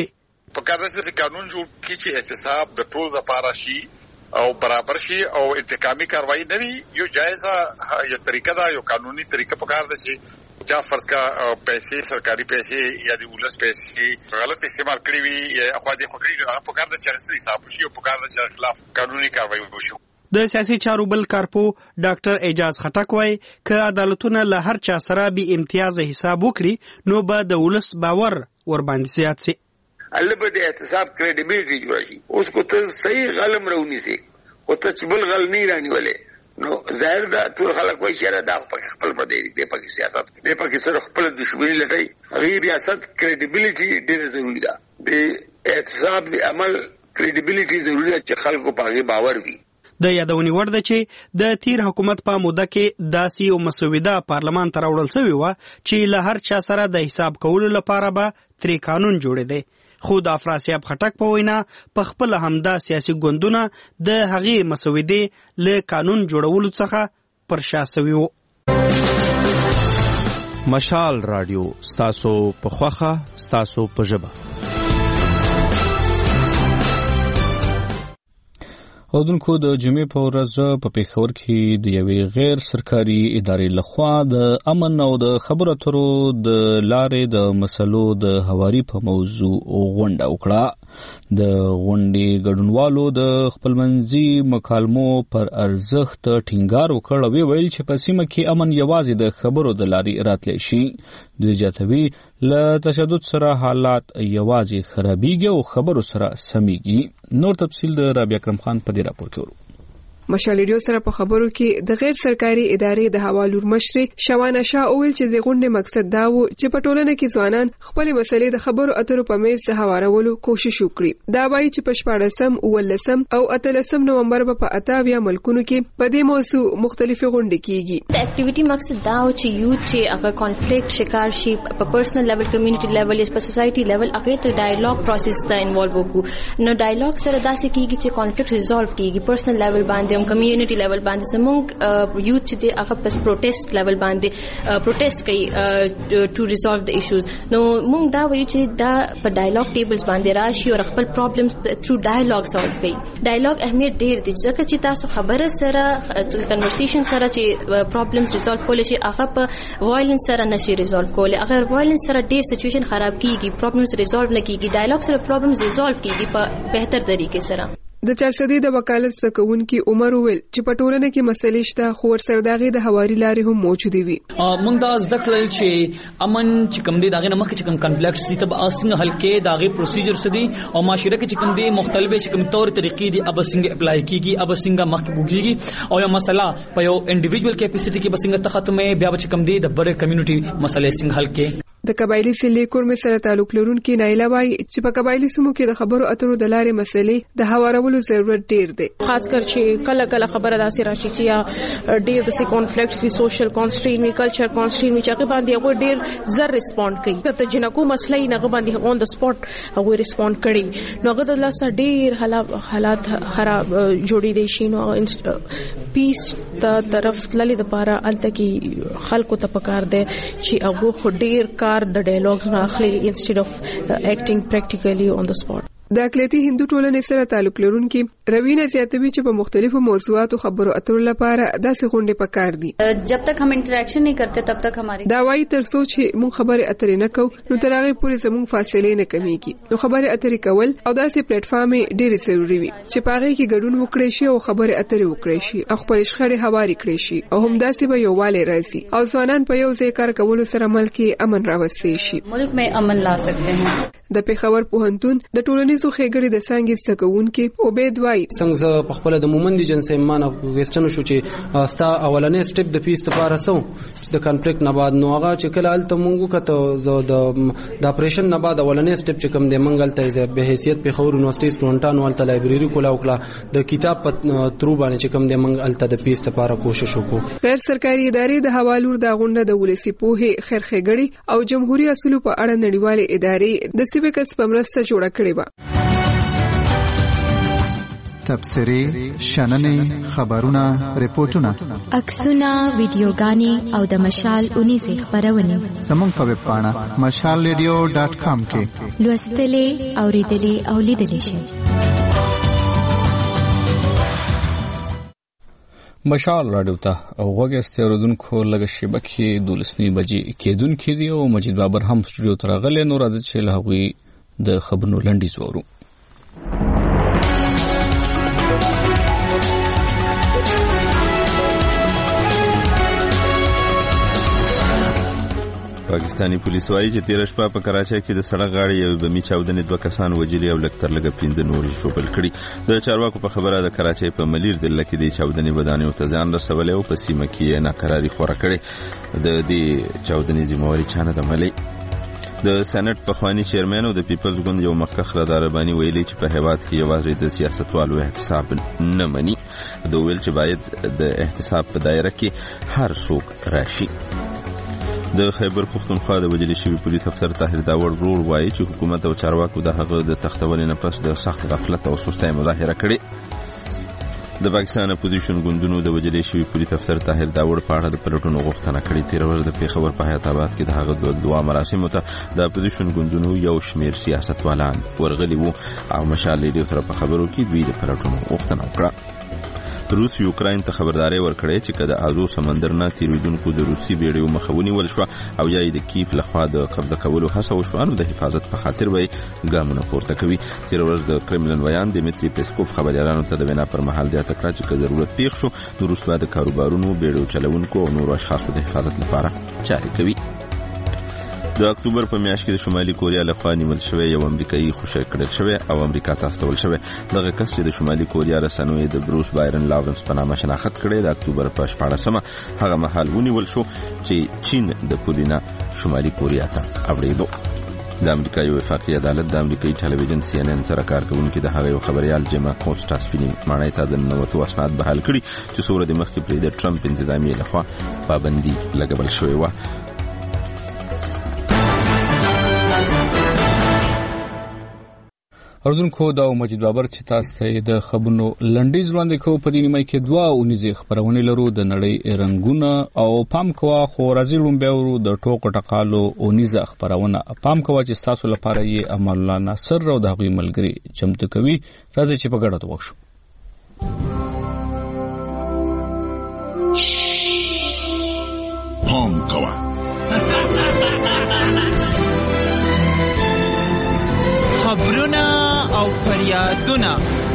په کار د قانون جوړ کی چې احتساب د ټول لپاره شي او برابر شي او انتقامي کاروایی نه وي. یو جایزه یو طریقه دا یو قانوني طریقه په کار ده چې چا فرض کا پیسې سرکاري پیسې یا د ولس پیسې غلط استعمال کړی وي یا خو دې خو کړی په کار ده چې حساب شي او په کار ده چې خلاف قانوني کاروایی وشي. د سیاسي چارو بل کارپو ډاکټر اعجاز خټک وایي ک عدالتونه له هر چا سره به امتیاز حساب وکړي نو به د ولس باور ور باندې زیات شي. الله به د احتساب کریډیبিলিټي جوړ شي. اوس کو ته صحیح غلم رونی سي او ته چې بل غل نه رانی ولې نو ظاهر دا ټول خلک وایي چې دا په خپل پدې دی په سیاست دی په سره خپل دښمنی لټي غیر ریاست کریډیبিলিټي ډېر ضروری ده. د احتساب عمل کریډیبিলিټي ضروری ده چې خلکو په هغه باور وي. د یادونې وړ ده چې د تیر حکومت په موده کې داسې یو مسوده پارلمان ته راوړل شوې وه چې له هر چا سره د حساب کولو لپاره به ترې قانون جوړېدی. خو د افراسیاب خټک په وینا په خپله همدا سیاسي ګوندونه د هغې مسودې له قانون جوړولو څخه پر شا سوي وو. مشال رادیو ستاسو په خوښه ستاسو په ژبه. اودونکو د جمعې په ورځ په پیښور کې د یوې غیر سرکاري ادارې لخوا د امن او د خبرو اترو د لارې د مسلو د هواري په موضوع غونډه وکړه. د غونډې ګډونوالو د خپلمنځي مکالمو پر ارزښت ټینګار وکړ او ویل چې په سیمه کې امن یوازې د خبرو د لارې راتلی شي. د جاتوي له تشدد سره حالات یوازې خرابېږي او خبرو سره سمېږي. نور تفصیل د رابعه اکرم خان په دې راپور کې ورو. مشال ریډیو سره په خبرو کې د غیر سرکاري ادارې د حوالور مشر شوانه شاه اویل چې د غونډې مقصد دا و چې په ټولنه کې ځوانان خپل مسلې د خبرو اترو په میز د هوارولو کوشش وکړي. دا وایي چې په 14 او 18 نومبر په 28 ملکونو کې په دې موضوع مختلفې غونډې کیږي. د اکټیویټي مقصد دا و چې یوت چې هغه کانفلیکټ شکار شي په پرسنل لیول کمیونټي لیول یا په سوسایټي لیول هغه ته ډایالوګ پروسس ته انوالو وکړو. نو ډایالوګ سره داسې کیږي چې کانفلیکټ ریزولف کیږي پرسنل لیول باندې کمیونټي لیول باندې زموږ یوت چې دی هغه په پروټیسټ لیول باندې پروټیسټ کوي ټو ریزولف د ایشوز. نو موږ دا وایو چې دا په ډایالوګ ټیبلز باندې راشي او خپل پرابلمز تھرو ډایالوګ سولف کوي. ډایالوګ اهمیت ډیر دی ځکه چې تاسو خبره سره کنورسیشن سره چې پرابلمز ریزولف کول شي هغه په وایلنس سره نشي ریزولف کول. اگر وایلنس سره ډیر سچویشن خراب کیږي پرابلمز ریزولف نه کیږي. ډایالوګ سره پرابلمز ریزولف کیږي په بهتر طریقې سره. د چارسدي د وکالت سکونکي عمر ویل چې په ټولنه کې مسلې شته خو ورسره دغه د هواري لارې هم موجوده وي. موږ دا ذکر کړل چې امن چې کوم دی دغه نمک چې کوم کمپلیکس دي ته اسنه حل کې دغه پروسیجر سدي او معاشره کې چې کوم دی مختلفه چې کوم تور طریقې دي اب څنګه اپلای کیږي اب څنګه مخکېږي او یو مسله په یو انډیویډوال کیپاسټي کې بسنګ ته ختمه بیا چې کوم دی د بڑے کمیونټي مسلې څنګه حل کې. د قبایلی سیلې کورمه سره تعلق لرونکي نایله وایي چې په قبایلی سیمو کې د خبرو اترو د لارې مسلې د هوارولو ضرورت ډیر دی. خاص کر چې کله خبره داسې راشي چې ډیر د کانفلیکټس وی سوشل کانسټرین وی کلچر کانسټرین وی چې هغه باندې هغه ډیر زر ریسپونډ کوي. ته جنکو مسلې نه باندې اون د سپاٹ هغه ریسپونډ کړي نو هغه د لاسه ډیر حالات خراب جوړې دي شي. نو پیس ته طرف للی د پاره الته کې خلکو ته پکار دی چې هغه ډیر د ډایالوګ نه اخلي انسټډ اف اکټینګ پریکټیکلی اون د سپاٹ. د اقلیتي هندو ټولنې سره تعلق لرونکي روینه زیاتوي چې په مختلفو موضوعاتو خبرو اترو لپاره داسې غونډې پکار دي. جب تک هم انټراکشن نه کرتے تب تک ہماری دا وایي تر څو چې مونږ خبرې اترې نه کوو نو تر هغه پورې زموږ فاصلې نه کمیږي. نو خبرې اترې کول او داسې پلیټ فارم ډېر ضروری وي چې پاره کې ګډون وکړي شي او خبرې اترې وکړي شي او خپل شخړې هواري کړي شي او هم داسې به یووالی راځي او ځوانان په یو ځای کار کولو سره ملک امن راوستي شي. ملک میں امن لا سکتے ہیں. د پیښور پوهنتون د ټولنیزو ښېګړې د څانګې څکونکي عبید وایي څنګه په خپل د مومندي جنس ایمانه وستنو شو چې ستا اولنې سټپ د پیس لپاره سو د کانفلیکټ نه بعد نو هغه چې کله الته مونږ کته د اپریشن نه بعد اولنې سټپ چې کوم د منګل ته به حیثیت پیښور یونیورسيټي سټوډنټانو ولته لایبرری کولا وکړه د کتاب په ترو باندې چې کوم د منګل الته د پیس لپاره کوشش وکړو. غیر سرکاري ادارې د حوالور د غونډه د ولسی پوهې خیر ښېګړې او جمهوریت اصولو په اړه نړیوالې ادارې د سیویکس په مرسته جوړه کړې و. تبصرې شننې خبرونه ریپورتونه عکسونه ویډیوګانې او د مشال اونیزې خپرونې زموږ په ویب پاڼه mashalradio.com کې لوستلې اوریدلې او لیدلې شئ. مشال راډیو ته او غوږی اوریدونکو لږه شیبه کې 12 بجې کېدونکې دی او مجید بابر هم سټوډیو ته راغلی. نو راځي چې له هغوی د خبرونو لنډیز واورو. پاکستانی پولیس وایي چې تیر شپه په کراچۍ کې د سړک غاړې یو بمي چاودنې 2 کسان وژلي او لږ تر لږه 15 نور ژوبل کړي. د چارواکو په خبره د کراچۍ په ملیر دله کې د چاودنې ودانیو ته ځان رسولی او په سیمه کې یې ناقراري خوره کړې. د دې چاودنې ذمهواري چا نه ده منلې. د سېنات پخوانی چیرمن او د پیپلز ګوند یو مخکښ راداربانی ویلي چې په هیواد کې یوازې د سیاستوالو احتساب نه مني. دوی ویل چې باید د احتساب په دایره کې هر څوک راشي. د خیبر پختونخوا د وجلي شوی پولیس افسر طاهر داور رور وایي چې حکومت او چارواکو د هغه د تختولې نه پس د سخت غفلت او سستۍ مظاهره کړې. د پاکستان اپوزیشن ګوندونو د وجلي شوی پولیس افسر طاهر داور په اړه د پلټونو غوښتنه کړې. تیر ورځ د پیښور په حیات آباد کې د هغه د دعا مراسمو ته د اپوزیشن ګوندونو یو شمیر سیاستوالان ورغلي وو او مشال لیډر سره په خبرو کې دوی د پلټونو غوښتنه وکړه. روس یوکراین ته خبرداري ورکړې چې کله ازو سمندر نه تیریدونکو د روسي بیړیو مخه ونیول شو او یا د کیف لخوا د قبضه کولو هڅه وشوه نو د حفاظت په خاطر به ګامونه پورته کوي. تیر ورځ د کرملن ویان دیمیتری پیسکوف خبريالانو ته د وینا پر مهال د تکرار چې ضرورت پیښ شو د روس د کاروبارونو بیړیو چلوونکو او نور اشخاصو د حفاظت لپاره چاري کوي. د اکتوبر په میاشت کې د شمالي کوریا لخوا نیول شوی یو امریکایي خوشی کړل شوی او امریکا ته استول شوی. دغه کس چې د شمالي کوریا رسنوي د بروس بایرن لاورنس په نامه شناخت کړي د اکتوبر په 14مه هغه مهال ونیول شو چې چین د پولینا شمالي کوریا ته اوریدو. د امریکایي وفاقي عدالت د امریکایي ټلویزیون CNN سره کارکونکي د هغه یو خبريال جما کوسټا سپینینګ مانای ته د نوټو اسناد بحال کړي چې څوره د مخکې پرې د ټرمپ انتظامی لخوا پابندي لګول شوی و. اردوونکو دا مجید بابر چې تاسو ته د خبرونو لنډیز وړاندې کوو. په دې نیمه کې 2 اونیزې خبرونه لرو د نړۍ رنگونه او پام کوا خو راځي لومبه ورو د ټوکو ټقالو اونیزه خبرونه پام کوا چې تاسو لپاره یې امان الله ناصر او د هغوی ملګری چمتو کوي. راځي چې په ګډه وښو. پام کوا خبرونه او فریادونه.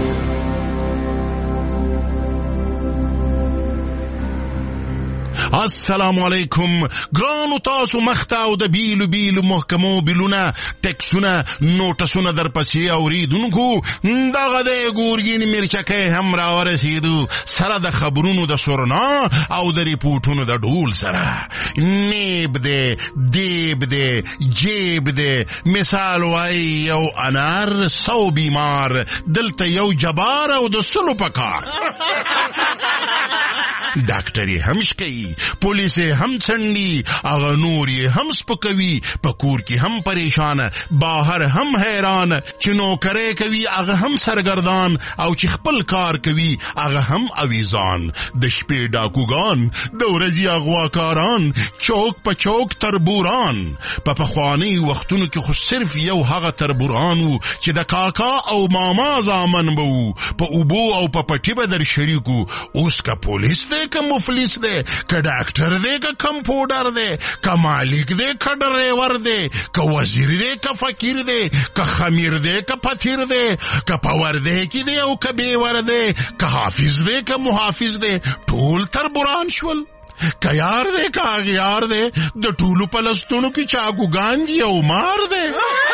السلام علیکم ګرانو تاسو مخته او د بیلو محکمو بیلونه ټیکسونه نوټسونه در پسې اوریدونکو دغه د ګورګین مرچکه هم راورسېدو سره د خبرونو د سورنا او د ریپورتونو د ډول سره. نیب دی دیب دی جیب دی مثال وای یو انار 100 بیمار دلته یو جبار او د سلو پکار. ډاکټري همشکي پولیس هم چندي اغه نور یې هم سپکوي پکور کې هم پریشان باهر هم حیران چې نو کرے کوي اغه هم سرګردان او چې خپل کار کوي اغه هم اویزان. د شپې ډاکوګان د ورځې اغواکاران چوک په چوک تربوران په پخوانی وختونو کې خو صرف یو هغه تربوران وو چې د کاکا او ماما زامن بو په اوبو او په پټي به در شریکو. اوس کا پولیس دې که مفلس دے که ڈاکٹر دے که کمپوڈر دے که مالک دے که ڈرائیور دے که وزیر دے که فقیر دے که خمیر دے که پتھیر دے که پور دے کی دے او که بیور دے که حافظ دے که محافظ دے ټول تربوران شول. که یار دے که اغیار دے د ټولو پلستونو کی چاکو گانجی او مار دے.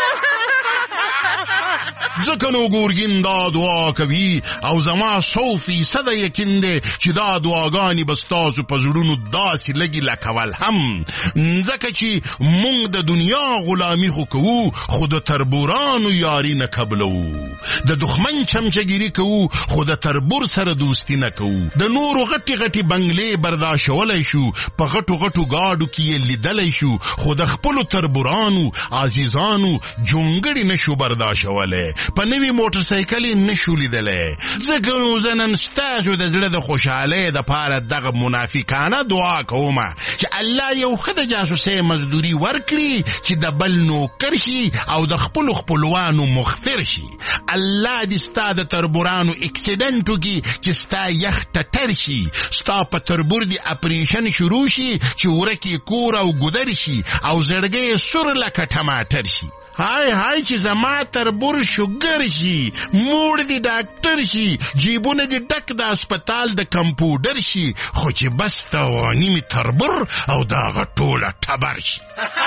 ځکه نو ګورګین دا دعا کوي او زما 100% یقین دی چې دا دعاګانې به ستاسو په زړونو داسې لګي لکه ولهم. ځکه چې موږ د دنیا غلامي خو کوو خو د تربورانو یاري نه قبلوو. د دښمن چمچګیري کوو خو د تربور سره دوستي نه کوو. د نورو غټي غټي بنگلې برداشتولی شو په غټو غټو گاډو کې یې لیدلی شو خو د خپلو تربورانو عزیزانو جونګړي نشو برداشتولی. په نوي موټر سایکل نشو لیدلی. ځکه نو زه نن ستاسو د زړه د خوشحالۍ دپاره دغه منافقانه دعا کوم چې الله یو ښه د جاسوسۍ مزدوري ورکړي چې د بل نوکر شي او د خپلو خپلوانو مخفر شي. الله دې ستا د تربورانو اکسیډنټ وکړي چې ستا یخ ټټر شي، ستا په تربور دې اپریشن شروع شي چې ورکې کور او ګودر شي او زړګی سور لکه ټماټر شي. هاي چې زما تربور شوګر شي، موړ دې ډاکټر شي، جیبونه دې ډک د هسپتال د کمپوډر شي، خو چې بس توانی مې تربور او دغه ټوله ټبر شي.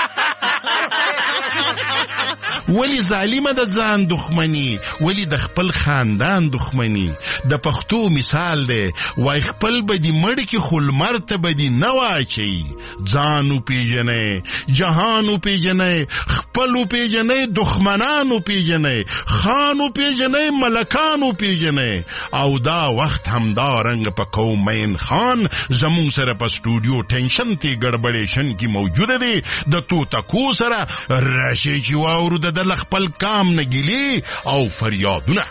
ولی ظالمه د ځان دښمني، ولی د خپل خاندان دښمني. د پښتو مثال دی، وای خپل به دې مړ کې خو لمر ته به دې نه واچوي. ځان وپېژنئ، جهان وپېژنئ، خپل وپېژنئ، دښمنان وپېژنئ، خان وپېژنئ، ملکان وپېژنئ. او دا وخت همدارنګ په کومین خان زمون سره په سټوډیو ټینشن تی ګډبډیشن کې موجوده دی. د توتکو سره راشي چې واورو د خپل کام نه ګیلې او فریادونه.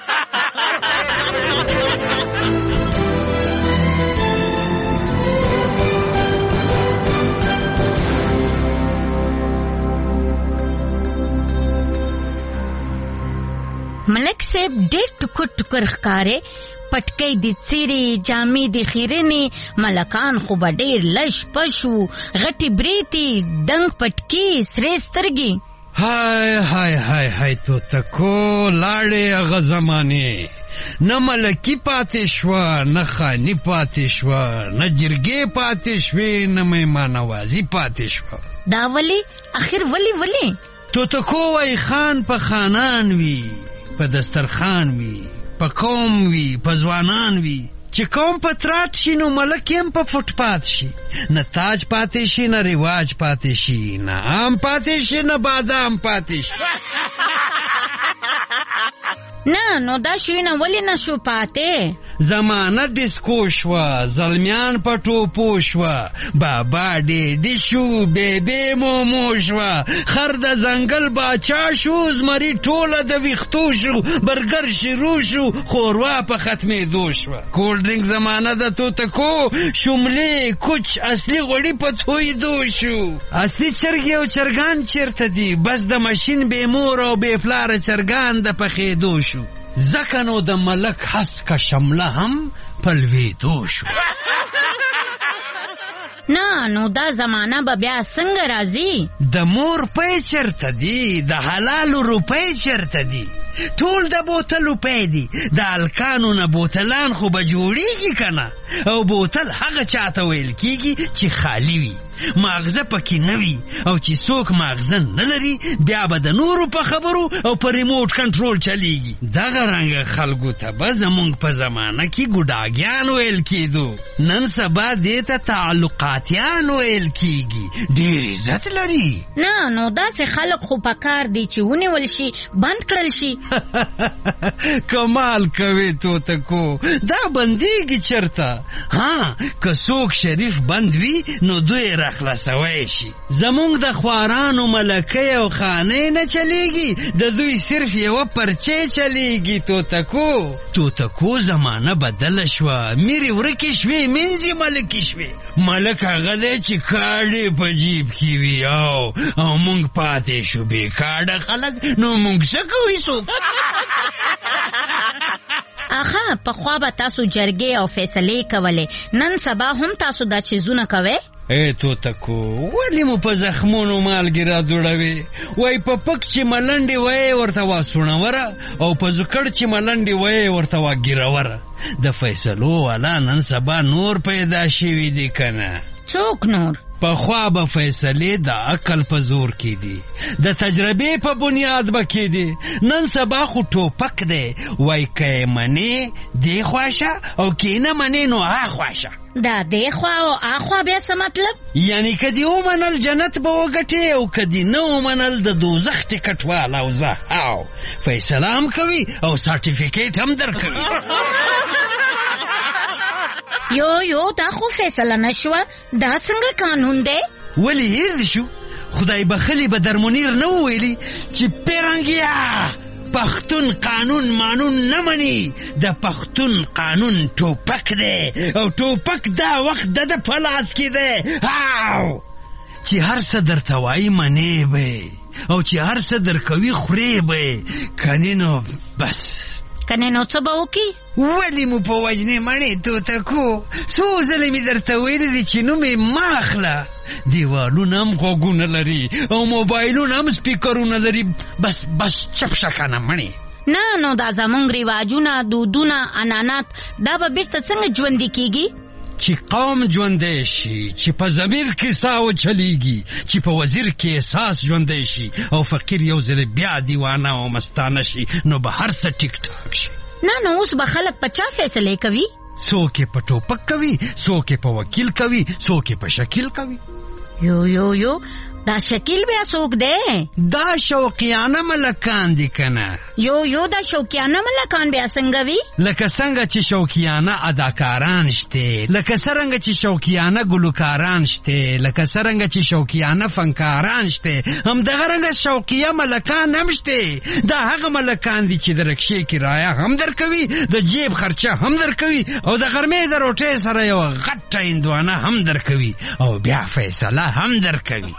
ملک صاحب ډېر ټکر ټکر ښکارې، پټکۍ د څیرې، جامې د خیرنې، ملکان خو به ډېر لش پشو، غټې بریتې، دنګ پټکي، سرې سترګې. های توتکو لاړې هغه زمانې، نه ملکی پاتې شوه، نه خانی پاتې شوه، نه جرګې پاتې شوې، نه میمانوازي پاتې شوه. دا ولی اخر ولی توتکو وای خان په خانان وي، په دسترخان وي، په قوم وي، په ځوانان وي. چې قوم په ترات شي نو ملک هم په فوټپات شي. نه تاج پاتې شي، نه رواج پاتې شي، نه عام پاتې شي، نه بادام پاتې شي. نه نو دا شوینه ولی نشو پاته؟ زمانه ډیسکو شوه، زلمیان په ټوپو شوه، بابا ډیډي شو، بیبي مومو شوه، خر د ځنګل باچا شو، زمري ټوله د ویښتو شو، برګر شروع شو، خوروا په ختمېدو شوه. کولډ ډرینک زمانه د توتکو، شملې کوچ اصلي غوړي په تویدو شو. اصلي چرګې او چرګان چیرته دي؟ بس د ماشین بې مور او بې پلاره چرګان د پخېدو شو. ځکه نو د ملک هسکه شمله هم پلوېدو شو. نه نو دا زمانه به بیا څنګه راځي؟ د مور پی چرته دي؟ د حلالو روپۍ چرته دي؟ ټول د بوتلو پی دي. د الکانو نه بوتلان خو به جوړیږي کنه. او بوتل هغه چاته ویل کیږي چې خالی وي، ماغزه پکې نه وي. او چې څوک ماغزه نه لري بیا به د نورو په خبرو او په ریموټ کنټرول چلیږي. دغه رنګه خلکو ته به زمونږ په زمانه کې ګوډاګیان ویل کېدو. نن سبا دې ته تعلقاتیان ویل کېږي. ډېر عزت لري. نه نو داسې خلک خو پکار دي چې ونیول شي، بند کړل شي. کمال کوي توتکو، دا بندیږي چرته؟ ها که څوک شریف بند وي نو دوی راخلاصوی شي. زمونږ د خوارانو ملکۍ او خانې نه چلیږي، د دوی صرف یوه پرچې چلیږي. توتکو زمانه بدله شوه، میرې ورکې شوې، منځې ملکې شوې. ملک هغه دی چې کاډې په جیب کې وي او مونږ پاتې شو بې کاډه خلک. نو مونږ څه کوي څوک؟ آخا پخوا به تاسو جرګې او فیصلې کولې، نن سبا هم تاسو دا چیزونه کوئ؟ ای توتکو ولی مو په زخمونو مالګې را دوړوي؟ وای په پک چې ملنډې وایې ورته وا سوڼوره، او په زکړ چې ملنډې وایې ورته وا ګیروره. د فیصلو والا نن سبا نور پیدا شوي دي کنه. څوک نور؟ پخوا به فیصلې د عقل په زور کې دي، د تجربې په بنیاد به کې دي. نن سبا خو ټوپک دی. وای که منې دې خواشه او که نه منې نو خواشه. دا دې خوا او اخوا بیا څه مطلب؟ یعنی که دې ومنل جنت به وګټې او که دې نه ومنل د دوزخ ټکټ والا او زه فیصله هم کوي او سرټیفیکیټ هم درکوي. یو دا خو فیصله نشوه، دا څنګه قانون دی؟ ولی هیر شو؟ خدای بخلی به در منیر نو ویلی چې پیرنگیا پښتون قانون مانون نه مني. د پښتون قانون ټوپک دی او ټوپک دا وخت د په لاس کې دی. چې هر څه درته وایي منې به او چې هر څه درکوي خورې به. کنې نو بس کنې نو څه به وکړي؟ ولې مو په وجنې مڼې توتکو څو ځلې مې درته ویلي دي چې نوم یې مه اخله. دیوالونه هم غوږونه لري او موبایلونه هم سپیکرونه لري. بس چپ شه کنه مڼې. نه نو دا زمونږ رواجونه دودونه عنعنات دا به بیرته څنګه ژوندي کیږي؟ چې قوم ژوندی شي، چې په ضمیر کې ساه وچلیږي، چې په وزیر کې احساس ژوندی شي او فقیر یو ځل بیا دیوانه او مستانه شي، نو به هر څه ټیک ټاک شي. نه اوس به خلک په چا فیصلې کوي؟ څوک یې په ټوپک کوي، څوک یې په وکیل کوي، څوک یې په شکیل کوي. یو دا شکیل بیا څوک دی؟ دا شوقیانه ملکان دي کنه. یو دا شوقیانه ملکان بیا څنګه وي؟ لکه څنګه چې شوقیانه اداکاران شته، لکه څنګه چې شوقیانه ګلوکاران شته، لکه څنګه چې شوقیانه فنکاران شته، همدغه رنګه شوقیه ملکان هم شته. دا هغه ملکان دي چې د رکشې کرایه هم درکوي، د جیب خرچه هم درکوي او د غرمې د روټۍ سره یو غټه هندوانه هم درکوي او بیا فیصله هم درکوي.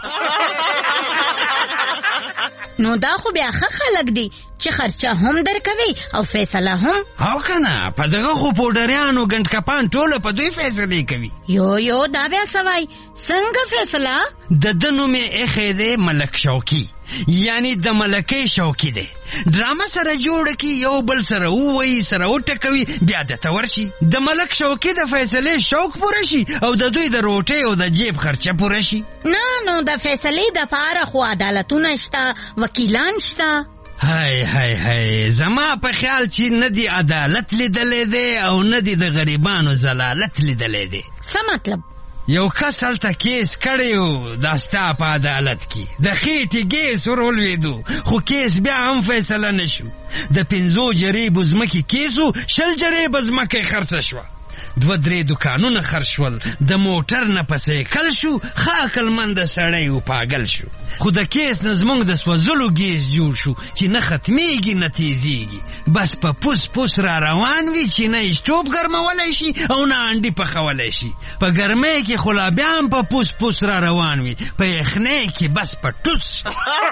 نو دا خو بیا ښه خلک دي چې خرچه هم درکوي او فیصله هم. او کنه په دغه خو پوډریانو ګنډکپان ټوله په دوی فیصلې کوي. یو دا بیا سوای څنګه فیصله؟ د نوم یې ایښی دی ملک شوقي، یعنی د ملکې شوقي دی. ډرامه سره جوړه کی، یو بل سره ووایي، سره وټکوي، بیا دته ورشي. د ملک شوقي د فیصلې شوق پوره شي او د دوی د روټۍ او د جیب خرچه پوره شي. نه نو د فیصلې دپاره خو عدالتونه شته، وکیلان شته. هی زما په خیال چې نه دی عدالت لیدلی دی او نه دی د غریبانو زلالت لیدلی دی. څه مطلب؟ یو کس هلته کیس کړی و دا ستا په عدالت کې، د خېټې ګیس ورولوېدو خو کیس بیا هم فیصله نشو. د 5 جریبو ځمکې کیس و، 20 جریبه ځمکه خرڅه شوه، 2-3 دکانونه خرڅ شول، د موټر نه په سایکل شو، ښه عقلمنده سړی و پاگل شو. خو د کیس نه زمونږ د سوځلو ګیس جوړ شو چې نه ختمیږي نه تیزیږي، بس په پوس را روان وي چې نه اسټوپ ګرمولی شي او نه انډي پخولی شي. په ګرمۍ کې خو لا بیا هم په پوس را روان وي، په یخنۍ کې بس په ټوس.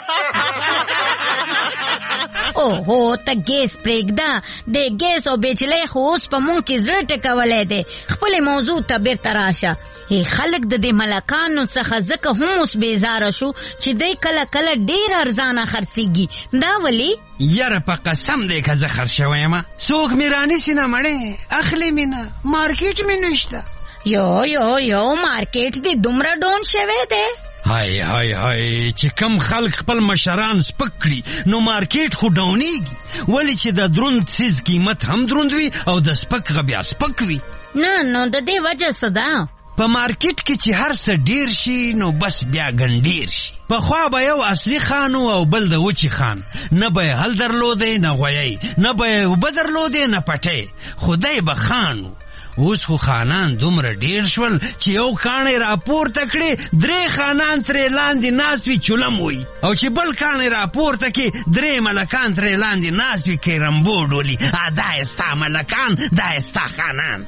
اوهو ته ګیس پرېږده، د ګیس او بجلۍ خو اوس په مونږ کې زړه ټکولی دی. خپلې موضوع ته بیرته راشه. خلک د دې ملکانو څخه ځکه هم اوس بیزاره شو چې دی کله ډېر ارزانه خرڅېږي. دا ولې؟ یاره په قسم دی که زه خرڅ شوی یم، څوک مې رانیسي نه مړې، اخلي مې نه، مارکیټ مې نشته. یو مارکیټ دی دومره ډون شوی دی. هاي چې کم خلک خپل مشران سپک کړي نو مارکیټ خو ډاونیږي، ولې چې د دروند څیز قیمت هم دروند وي او د سپک بیا سپک وي. نه نو د دې وجه څه ده؟ په مارکیټ کې چې هر څه ډیر شي نو بس بیا ګنډیر شي. پخوا به یو اصلي خان او بل د وچی خان، نه به هل درلودې نه غویی، نه به اوبه درلودې نه پټې، خدای به خان. اوس خو خانان دومره ډیر شول چې یو کاڼی راپورته کړي 3 خانان ترې لاندې ناست وي چولم وي، او چې بل کاڼی راپورته کړي 3 ملکان ترې لاندې ناست وي کیرمبو ډولي. دا یې ستا ملکان، دا یې ستا خانان.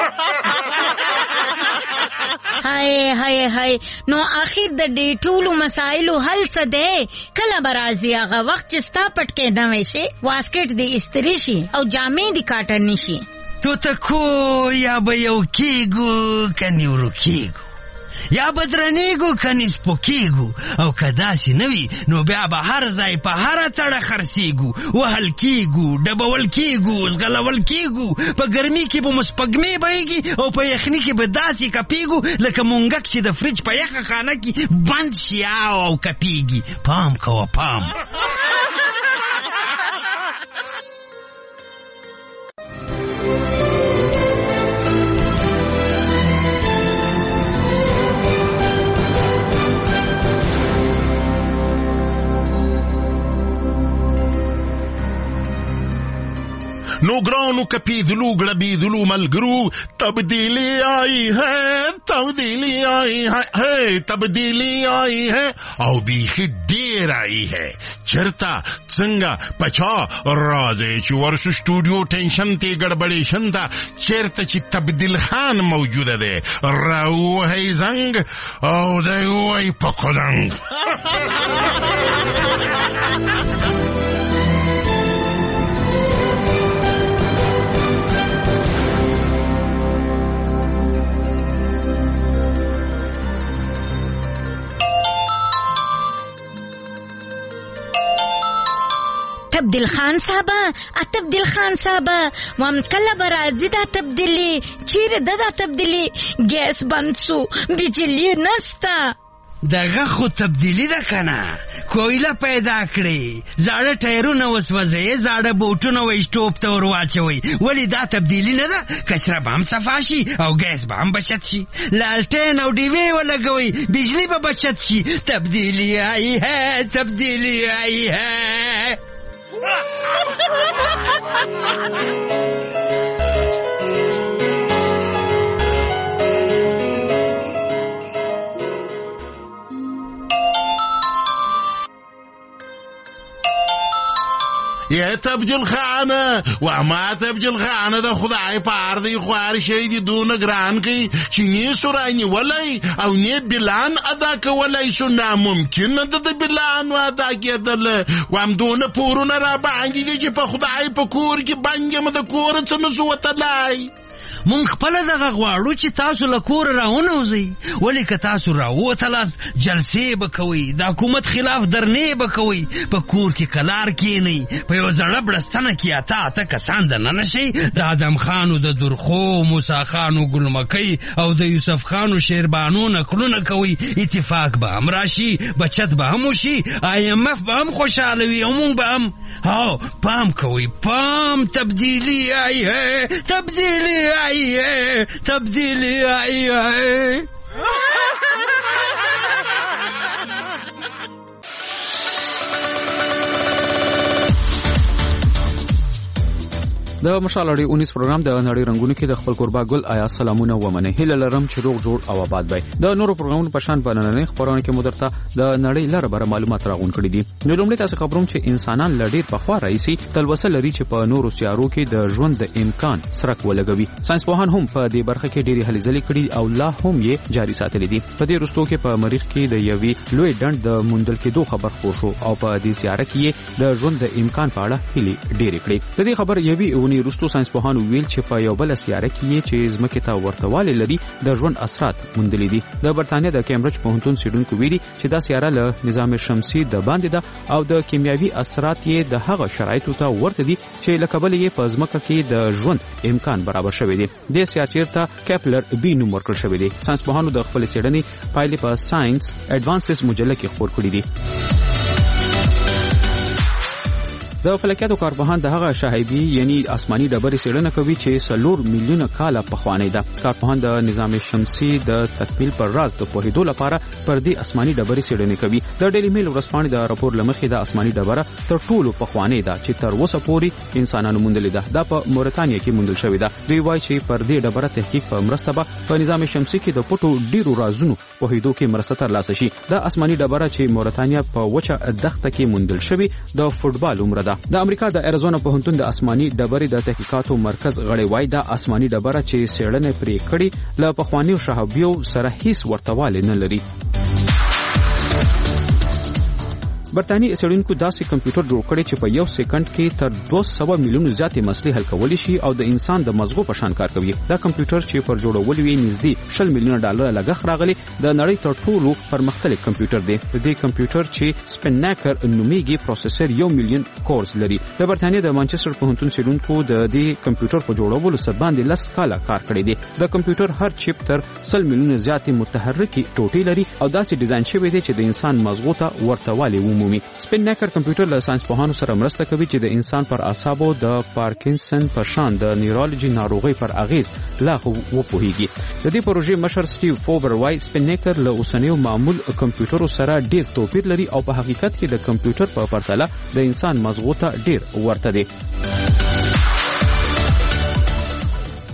هاي نو آخر د دې ټولو مسایلو حل څه دی؟ کله به راځي هغه وخت چې ستا پټکې نوی شي، واسکټ دې استری شي او جامې دې کاټنې شي؟ توتکو یا به یو کېږو کنې ورو کېږو، یا به درنېږو کنې سپوکېږو، او که داسې نه وي نو بیا به هر ځای په هره تړه خرڅېږو، وهل کېږو، ډبول کېږو، ځغلول کېږو. په ګرمي کې به مو سپږمې بهیږي او په یخني کې به داسې کپېږو لکه مونګک چې د فریج په یخه خانه کې بند شي او کپېږي. پام کوه پام. نو ګرانو کپیدلو ګړبیدلو ملګرو تبدیلی آئی ہے تبدیلی آئی ہے تبدیلی آئی ہے او بیخی ډیر آئی ہے چرتا څنګه پچا راځي چې ورسو سټوډیو ټینشن ته ګړبړې شنتا چرته چې تبدیل خان موجوده ده راو هي زنګ او دی وای پکودنګ تبدیل خان صاحبه تبدیل خان صاحبه وام کله برازي دا تبدیلی چیرې دا تبدیلی ګیس بند سو بجلی نستا دغه خو تبدیلی ده کنه کویله پیدا کړي زاړه ټایرونه وسوځي زاړه بوټونه وې سټوپ ته ور واچوي ولی دا تبدیلی نه ده کچره به هم صفا شي او ګیس به هم بچت شي لالټین او ډیوی ولګوي بجلی به بچت شي تبدیلی آئی ہے تبدیلی آئی ہے یا تبدیل خانه و ما تبدیل خانه د خدای په ارضی خوار شي دي دون ګران کی چې نه سورانی ولای او نه بلان ادا کولای شو ناممکن ده د بلان ادا کېدل و هم دون پورونه را باندې چې په خدای په کور کې بنګم د کور څخه نو وتلای مونږ خپل دغه غواړو چې تاسو له کور راونوځئ ولې که تاسو راوتلاست جلسې به کوئ د حکومت خلاف درنې به کوئ په کور کې کلار کینئ په یو زړه بړستنه کې اته کسان دننه شئ د ادم خانو د درخو موسی خانو ګلمکۍ او د یوسف خانو شیربانو نکلونه کوئ اتفاق به هم راشي بچت به هم وشي IMF به هم خوشحاله وي او مونږ به هم هاو پام کوئ پام تبدیلی آئی ہے تبدیلی آئی تبدیلی آئی ہے د مشال اړي 19 پروګرام د نړۍ رنگونو کې د خپل قربا ګل آیا سلامونه ومنه هله لرم چې روغ جوړ او آباد وي د نورو پروګرامونو په شان بنننې خبرونه کې مدرته د نړۍ لاره بر معلومات راغون کړي دي نو لومړی تاسو خبروم چې انسانان لړۍ په خوا راځي تلوسه لري چې په نورو سیارو کې د ژوند د امکان سرک ولګوي ساينس پوهان هم په دې برخه کې ډېری هلې ځلې کړي او لا هم یې جاري ساتلې دي په دې وروستو کې په مریخ کې د یوې لوی ډنډ د موندل کېدو خبر خور شو او په دې سیاره کې د ژوند د امکان په اړه هلې ډېری کړي د دې خبر یوې اونۍ وروستو ساينس پوهان ویل چې په یو بل سیاره کې چې زمکه ته ورتواله لري د ژوند اثرات موندلې دي د برتانیا د کیمبرج پوهنتون سیډونکو ویلي چې دا سیاره له نظام شمسي د باندې ده او د کیمیاوي اثرات یې د هغه شرایطو ته ورته دي چې لکه بل یې په زمکه کې د ژوند امکان برابر شوی دی د سیاره ته کیپلر بي نوم ورکړل شوی دی ساينس پوهانو د خپل څېړنې پایلې په ساينس اډوانسز مجله کې خپور کړې دي د فلکیاتو کارپوهان د هغه شاهدي یعنی آسماني ډبرې څېړنه کوي چې 4 میلیونه کاله پخوانۍ ده کارپوهان د نظام شمسي د تکمیل پر راز د پوهېدو لپاره پر دې آسماني ډبرې څېړنې کوي د ډیلی میل ورځپاڼې د راپور لمخې د آسماني ډبره تر ټولو پخوانۍ ده چې تر اوسه پورې انسانانو موندلې ده دا په موريتانیا کې موندل شوې ده دوی وایي چې پر دې ډبره تحقیق په مرسته به په نظام شمسي کې د پټو ډیرو رازونو پوهېدو کې مرسته ترلاسه شي د آسماني ډبره چې موريتانیا په وچه دښته کې موندل شوې د فوټبال عمره ده د امریکا د اریزونا پوهنتون د آسماني ډبرې د تحقیقاتو مرکز غړی وای د آسماني ډبره چې څېړنه پرې کړې له پخوانیو شهابیو سره هیڅ ورتوالی نه لري برتانی څېړونکو داسې کمپیوټر جوړ کړی چې په یو سکند کې تر 200 میلیون زیاتې مسلې حل کولی شي او د انسان د مزغو په شان کار کوي دا کمپیوټر چې پر جوړول وی نږدې 10 میلیون ډالر لګښت راغلی د نړۍ تر ټولو پرمختللی کمپیوټر دی د دې کمپیوټر چې سپنیکر نومیږي پروسیسر 1 میلیون کورز لري د برتانیا د مانچستر پوهنتون څېړونکو د دې کمپیوټر په جوړولو سره باندې 10 کاله کار کړی دی د کمپیوټر هر چپ تر 100 میلیون زیاتې متحرکي ټوټې لري او داسې ډیزاین شوی دی چې د انسان مزغو ته ورتوالی ومومي سپین نیکر کمپیوټر له ساينس پوهانو سره مرسته کوي چې د انسان پر اعصابو د پارکینسن پر شان د نیورولوژي ناروغي پر اغیز لا وپوهیږي د دې پروژې مشر سټیو فوبر وای سپین نیکر له اوسنیو معمول کمپیوټرو سره ډیر توپیر لري او په حقیقت کې د کمپیوټر په پرتله د انسان مزغو ته ډیر ورته دی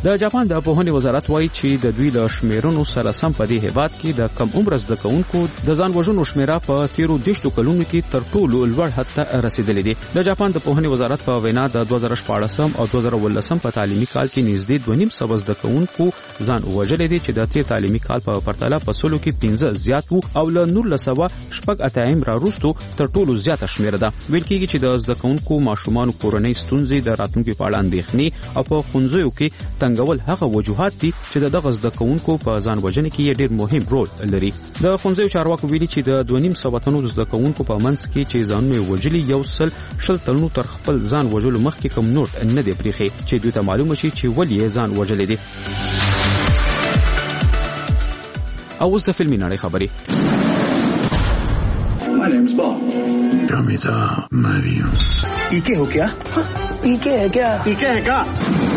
د جاپان د پوهنې وزارت وایي چې د دوی له شمیرونو سره سم په دې هیواد کې د کم عمر زده کوونکو د ځان وژنو شمیره په 13 کلونو کې تر ټولو لوړ حد ته رسیدلې ده. د جاپان د پوهنې وزارت په وینا د 2014 او 2018 په تعلیمي کال کې نږدې 2.5 زده کوونکو ځان وژلې دي چې د تیر تعلیمي کال په پرتله په سلو کې 15 زیات وو او له 1980 را وروسته تر ټولو زیاته شمیره ده. ویل کېږي چې د زده کوونکو ماشومان کورنۍ ستونزې د راتلونکي په اړه اندېښنې او په ښوونځیو کې تنګول هغه وجوهات دي چې دغه زده کوونکو په ځان وژنه کې ډېر مهم رول لري. د ښوونځیو چارواکو ویلي چې د 2.5 تنو زده کوونکو په منځ کې چې ځانونه وژلي 100 تنو تر خپل ځان وژلو مخکې کوم نوټ نه دی پریخي چې دوی ته معلومه شي چې ولې ځان وژلي دي. او اوس د فلمي نړۍ خبرې. My name's Bond. Ramita Mariam. ¿Y qué हो क्या? ¿Y qué है क्या? ¿Y qué है क्या?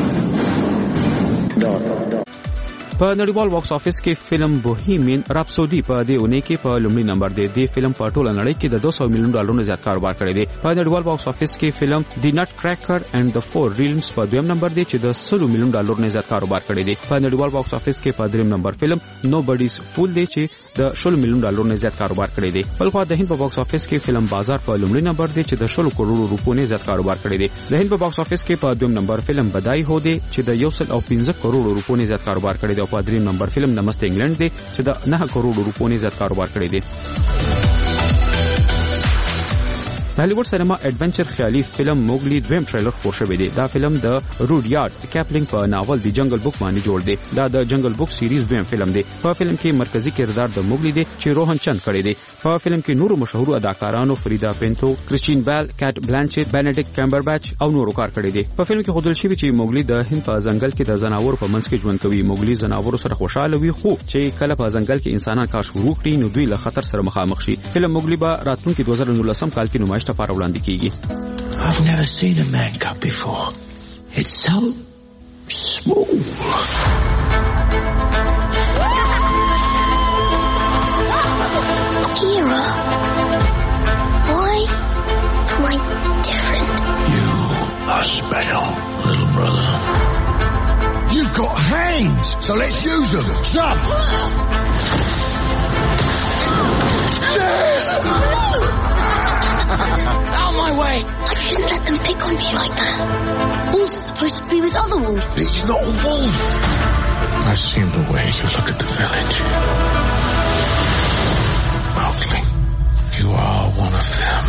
په نړیوال باکس افیس کې فلم بوهیمین راپسودي په دې اونۍ کې په لومړي نمبر دی. د فلم په ټوله نړۍ کې د $200 ملیون زیات کاروبار کړی دی. په نړیوال باکس افیس کې فلم دی نټ کریکر اینڈ د فور ریلمز په دویم نمبر دی چې د $100 ملیون زیات کاروبار کړی دی. په نړیوال باکس افیس کې په دریم نمبر فلم نو بډیز فول دی چې د $100 ملیون زیات کاروبار کړی دی. بلخو د هند په باکس افیس کې فلم بازار په لومړي نمبر دی چې د $100 کروڑ زیات کاروبار کړی دی. د هند په باکس افیس کې په دویم نمبر فلم بدای هو دی چې د $115 کروڑ زیات کاروبار کړی دی او په دریم نمبر فلم نمسته انګلند دی چې د $9 کروڑ زیات کاروبار کړی دی. د هالیوډ سینما ایڈونچر خیالي فلم موګلی دویم ټریلر خپور شوی دی. دا فلم د روډیارد کیپلینګ په ناول دی جنگل بوک باندې جوړ دی. دا د جنگل بوک سیریز دویم فلم دی. په فلم کې مرکزی کردار د موګلی دی چې روهن چند کړی دی. په فلم کې نورو مشهور اداکارانو فریدا پینتو، کریسټین بیل، کیټ بلانچیټ، بینیډیکټ کمبربچ او نورو کار کړی دی. په فلم کې ښودل شوی چې موګلی د هند په ځنګل کې د ځناورو په منځ کې ژوند کوي. موګلی ځناورو سره خوشاله وي خو چې کله په ځنګل کې انسانان کار شروع کړي نو دوی له خطر سره مخامخ شي. فلم موګلی به راتلونکي 2019 کال کې نمایش لپاره وړاندې کیږي. I've never seen a man cut before. It's so smooth. Akira, why am I different? You are special, little brother. You've got hands, so let's use them. Jump! Out of my way! I shouldn't let them pick on me like that. Wolves are supposed to be with other wolves. He's not a wolf. I've seen the way you look at the village. Mowgli, you are one of them.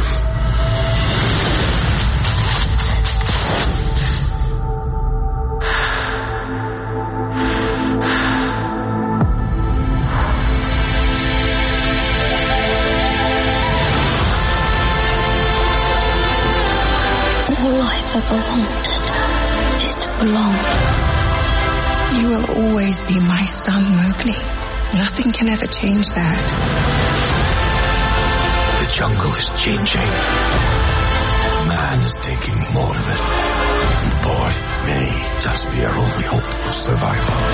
All I've ever wanted is to belong. You will always be my son, Mowgli. Nothing can ever change that. The jungle is changing. Man is taking more of it. And boy may just be our only hope of survival.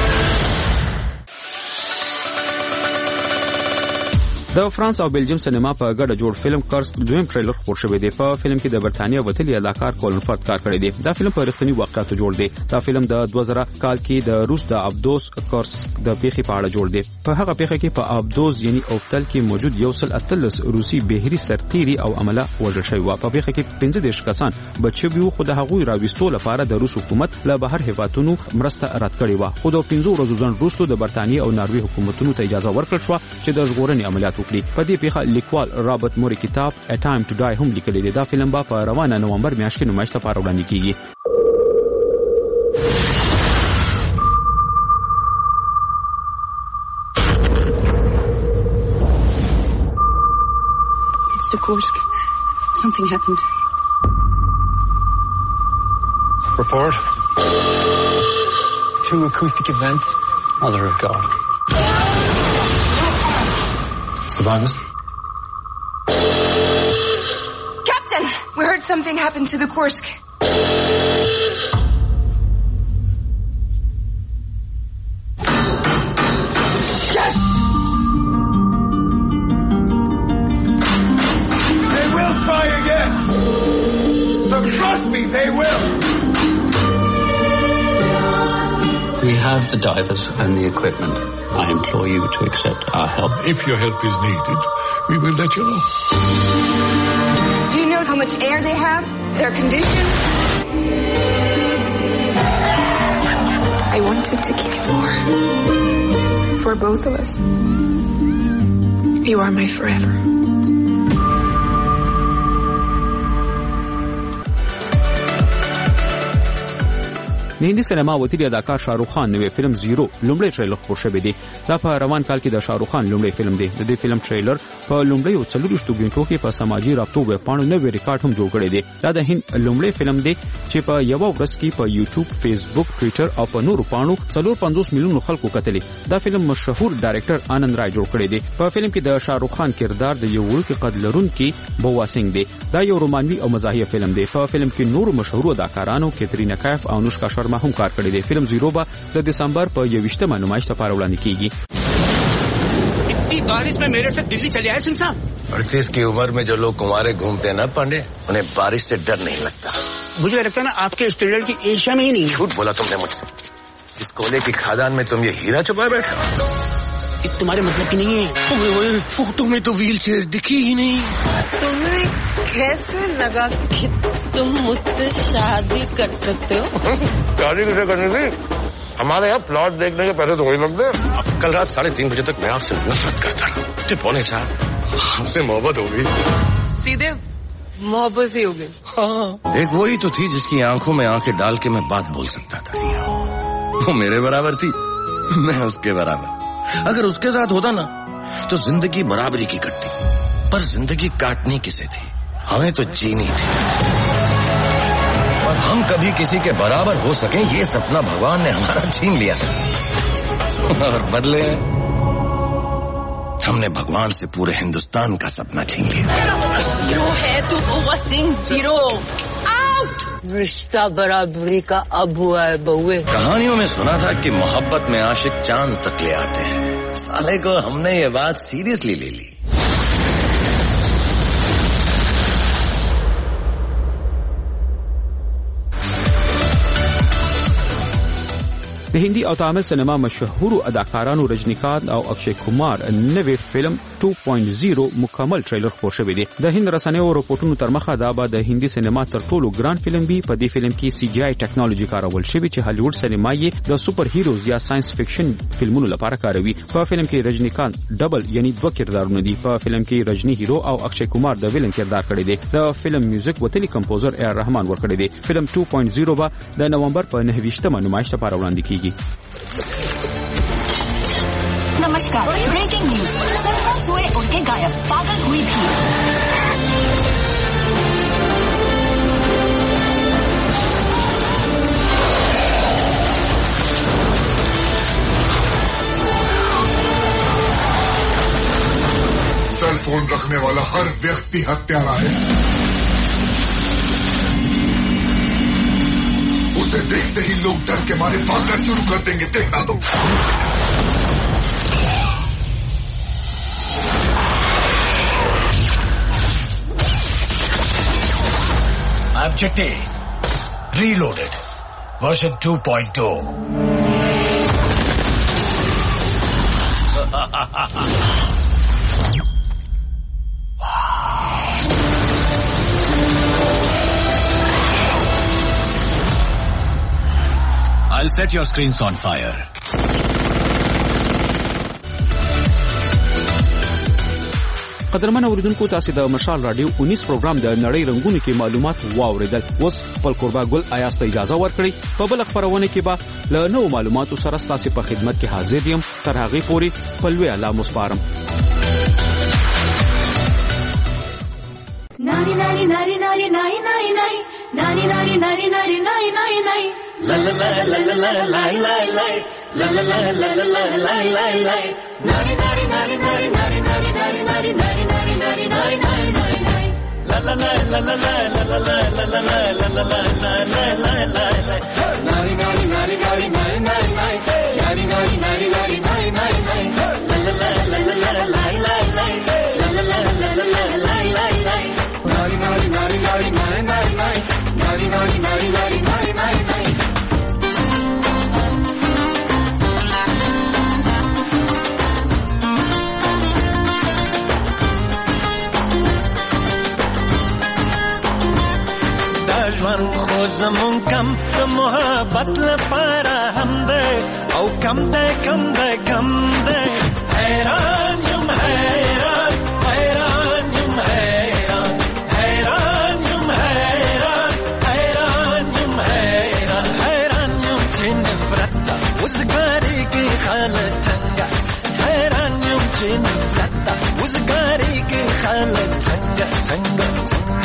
د فرانس او بلجیم سینما په ګډه جوړ فلم کرسک دویم ټریلر خپور شوی دی. په فلم کې د برتانیا وتلی اداکار کولن فرت کار کړی دی. دا فلم په رښتینی واقعیتو جوړ دی. دا فلم د 2000 کال کې د روس د ابدوس کرسک د پیښې په اړه جوړ دی. په هغه پیښه کې په ابدوس یعنی اوفتل کې موجود 138 روسي بهري سرتیري او عمله وژل شوی و. په پیښه کې 15 کسان بچي وو خو د هغوی راوستو لپاره د روس حکومت له بهر هیوادونو مرسته رد کړې و. خو د 15 ورځو ځنډ وروسته د برتانیا او ناروې حکومتونو ته اجازه ورکړل شو چې د ژغورنې عملیات وکړي. په دې پیښه لیکوال رابرټ موري کتاب A Time to Die هم لیکلی دی. دا فلم به په روانه نومبر میاشت کې نمایش لپاره وړاندې کیږي. It's the Kursk. Something happened. Report. 2 acoustic events. Mother of God. Survivors? Captain! We heard something happened to the Kursk. Yes! They will try again! But trust me, they will! We have the divers and the equipment. I implore you to accept our help. If your help is needed, we will let you know. Do you know how much air they have? Their condition? I wanted to give you more. For both of us. You are my forever. د هندي سینما وتیری اداکار شاهرخ خان نوې فلم زیرو لومړی ټریلر خپور شوی دی. دا په روان کال کې د شاهرخ خان لومړی فلم دی. د دې فلم ټریلر په لومړی 40 غنټو کې په سماجی رابطو ویب پاڼو نوې ریکارډ هم جوړ کړی دی. دا د هند لومړی فلم دی چې په یو ورځ کې په یوټیوب، فیسبوک، ټوئیټر او په نورو پاڼو 450 میلیون خلکو کتلی. دا فلم مشهور ډایرکټر آنند رای جوړ کړی دی. په فلم کې د شاهرخ خان کردار د یو وړوکی قد لرونکي بوا سنگ دی. دا یو رومانوي او مزاحیه فلم دی. په فلم کې نورو مشهور اداکارانو کیترینا کیف او انوشکا شرما هم کار کړی دی. فلم زیرو با د دسمبر په 21 نمائش لپاره وړاندې کیږي. इतनी बारिश में मेरे से दिल्ली चले आए सिंह साहब। 38 की उम्र में जो लोग कुंवारे घूमते हैं ना पांडे, उन्हें बारिश से डर नहीं लगता। मुझे लगता है ना आपके स्टैंडर्ड की एशिया में ही नहीं। झूठ बोला तुमने मुझसे। इस कोयले की खादान में तुम ये हीरा छुपाए बैठे हो। तुम्हारे मतलब की नहीं है। फोटो में तो व्हील चेयर दिखी ही नहीं। तुम्हें कैसे लगा कि तुम मुझसे शादी कर सकते हो? शादी किसे करनी थी? हमारे यहाँ प्लॉट देखने के पैसे तो वही लगते। कल रात 3:30 बजे तक मैं आपसे नफरत करता रहा। 3:45 हमसे मोहब्बत हो गई। सीधे मोहब्बत ही हो गई। हाँ, एक वही तो थी जिसकी आंखों में आंखें डाल के मैं बात बोल सकता था। वो मेरे बराबर थी, मैं उसके बराबर। अगर उसके साथ होता ना तो जिंदगी बराबरी की कटती, पर जिंदगी काटनी किसे थी? हमें तो जीनी थी। और हम कभी किसी के बराबर हो सके ये सपना भगवान ने हमारा छीन लिया था। और बदले हमने भगवान से पूरे हिंदुस्तान का सपना छीन लिया। जीरो है तू सिंह जीरो आउट। रिश्ता बराबरी का अब हुआ है बहुए। कहानियों में सुना था कि मोहब्बत में आशिक चांद तक ले आते हैं। साले को हमने ये बात सीरियसली ले ली। د هندي او تامل سینما مشهور اداکارانو رجنیکانت او اکشي کومار نوې فلم 2.0 مکمل ټریلر خپور شوی دی. د هند رسنیو رپورټونو تر مخه دا به د هندي سینما تر ټولو ګران فلم وي. په دې فلم کې سی جی آی ټیکنالوژي کارول شوی چې هالیوډ سینما یې د سوپر هیروز یا ساينس فکشن فلمونو لپاره کاروي. په فلم کې رجنیکانت ډبل یعنی دوه کردارونه دي. په فلم کې رجنی هیرو او اکشي کومار د ویلن کردار کړی دی. د فلم میوزیک وتلی کمپوزر اے آر رحمان ورکړی دی. فلم 2.0 به د نومبر په 29 نمائش لپاره وړاندې کیږي. नमस्कार, ब्रेकिंग न्यूज। सरिता सोए उठ के गायब, पागल हुई भी। सेल फोन रखने वाला हर व्यक्ति हत्यारा है। उसे देखते ही लोग डर के मारे भागना शुरू कर देंगे। देखना तो Object A, reloaded, version 2.0. I'll set your screens on fire. قدرمن اوریدونکو تاسو د مشال رادیو 19 پروګرام د نړۍ رنگونو کې معلومات واوریدل. اوس خپل قربا ګل آیاست اجازه ورکړي. په بل خبرونه کې به له نوو معلوماتو سره تاسو په خدمت کې حاضر یم. تر هغه پورې پلوي الله مسپارم. Nari nari nari nari nari nari nari nari nari nari nari nari nari nari la la la la la la la la la la la la la la la la la la nari nari nari nari nari nari nari nari nari nari nari nari nari nari la la la la la la la la la la la la la la la la la la nari nari nari nari nari nari nari nari nari nari nari nari nari la la la la la la la la la la la la la la la la la Nari nari nari nari nari nari nari nari nari nari nari nari nari زمون کم د محبت لپاره هم ده او کم ده کم ده کم ده حیران یم حیران حیران یم حیران حیران یم حیران حیران یم حیران حیران یم چې نفرت وزګاری کې خاله څنګه حیران یم چې نفرت وزګاری کې خاله څنګه څنګه څنګه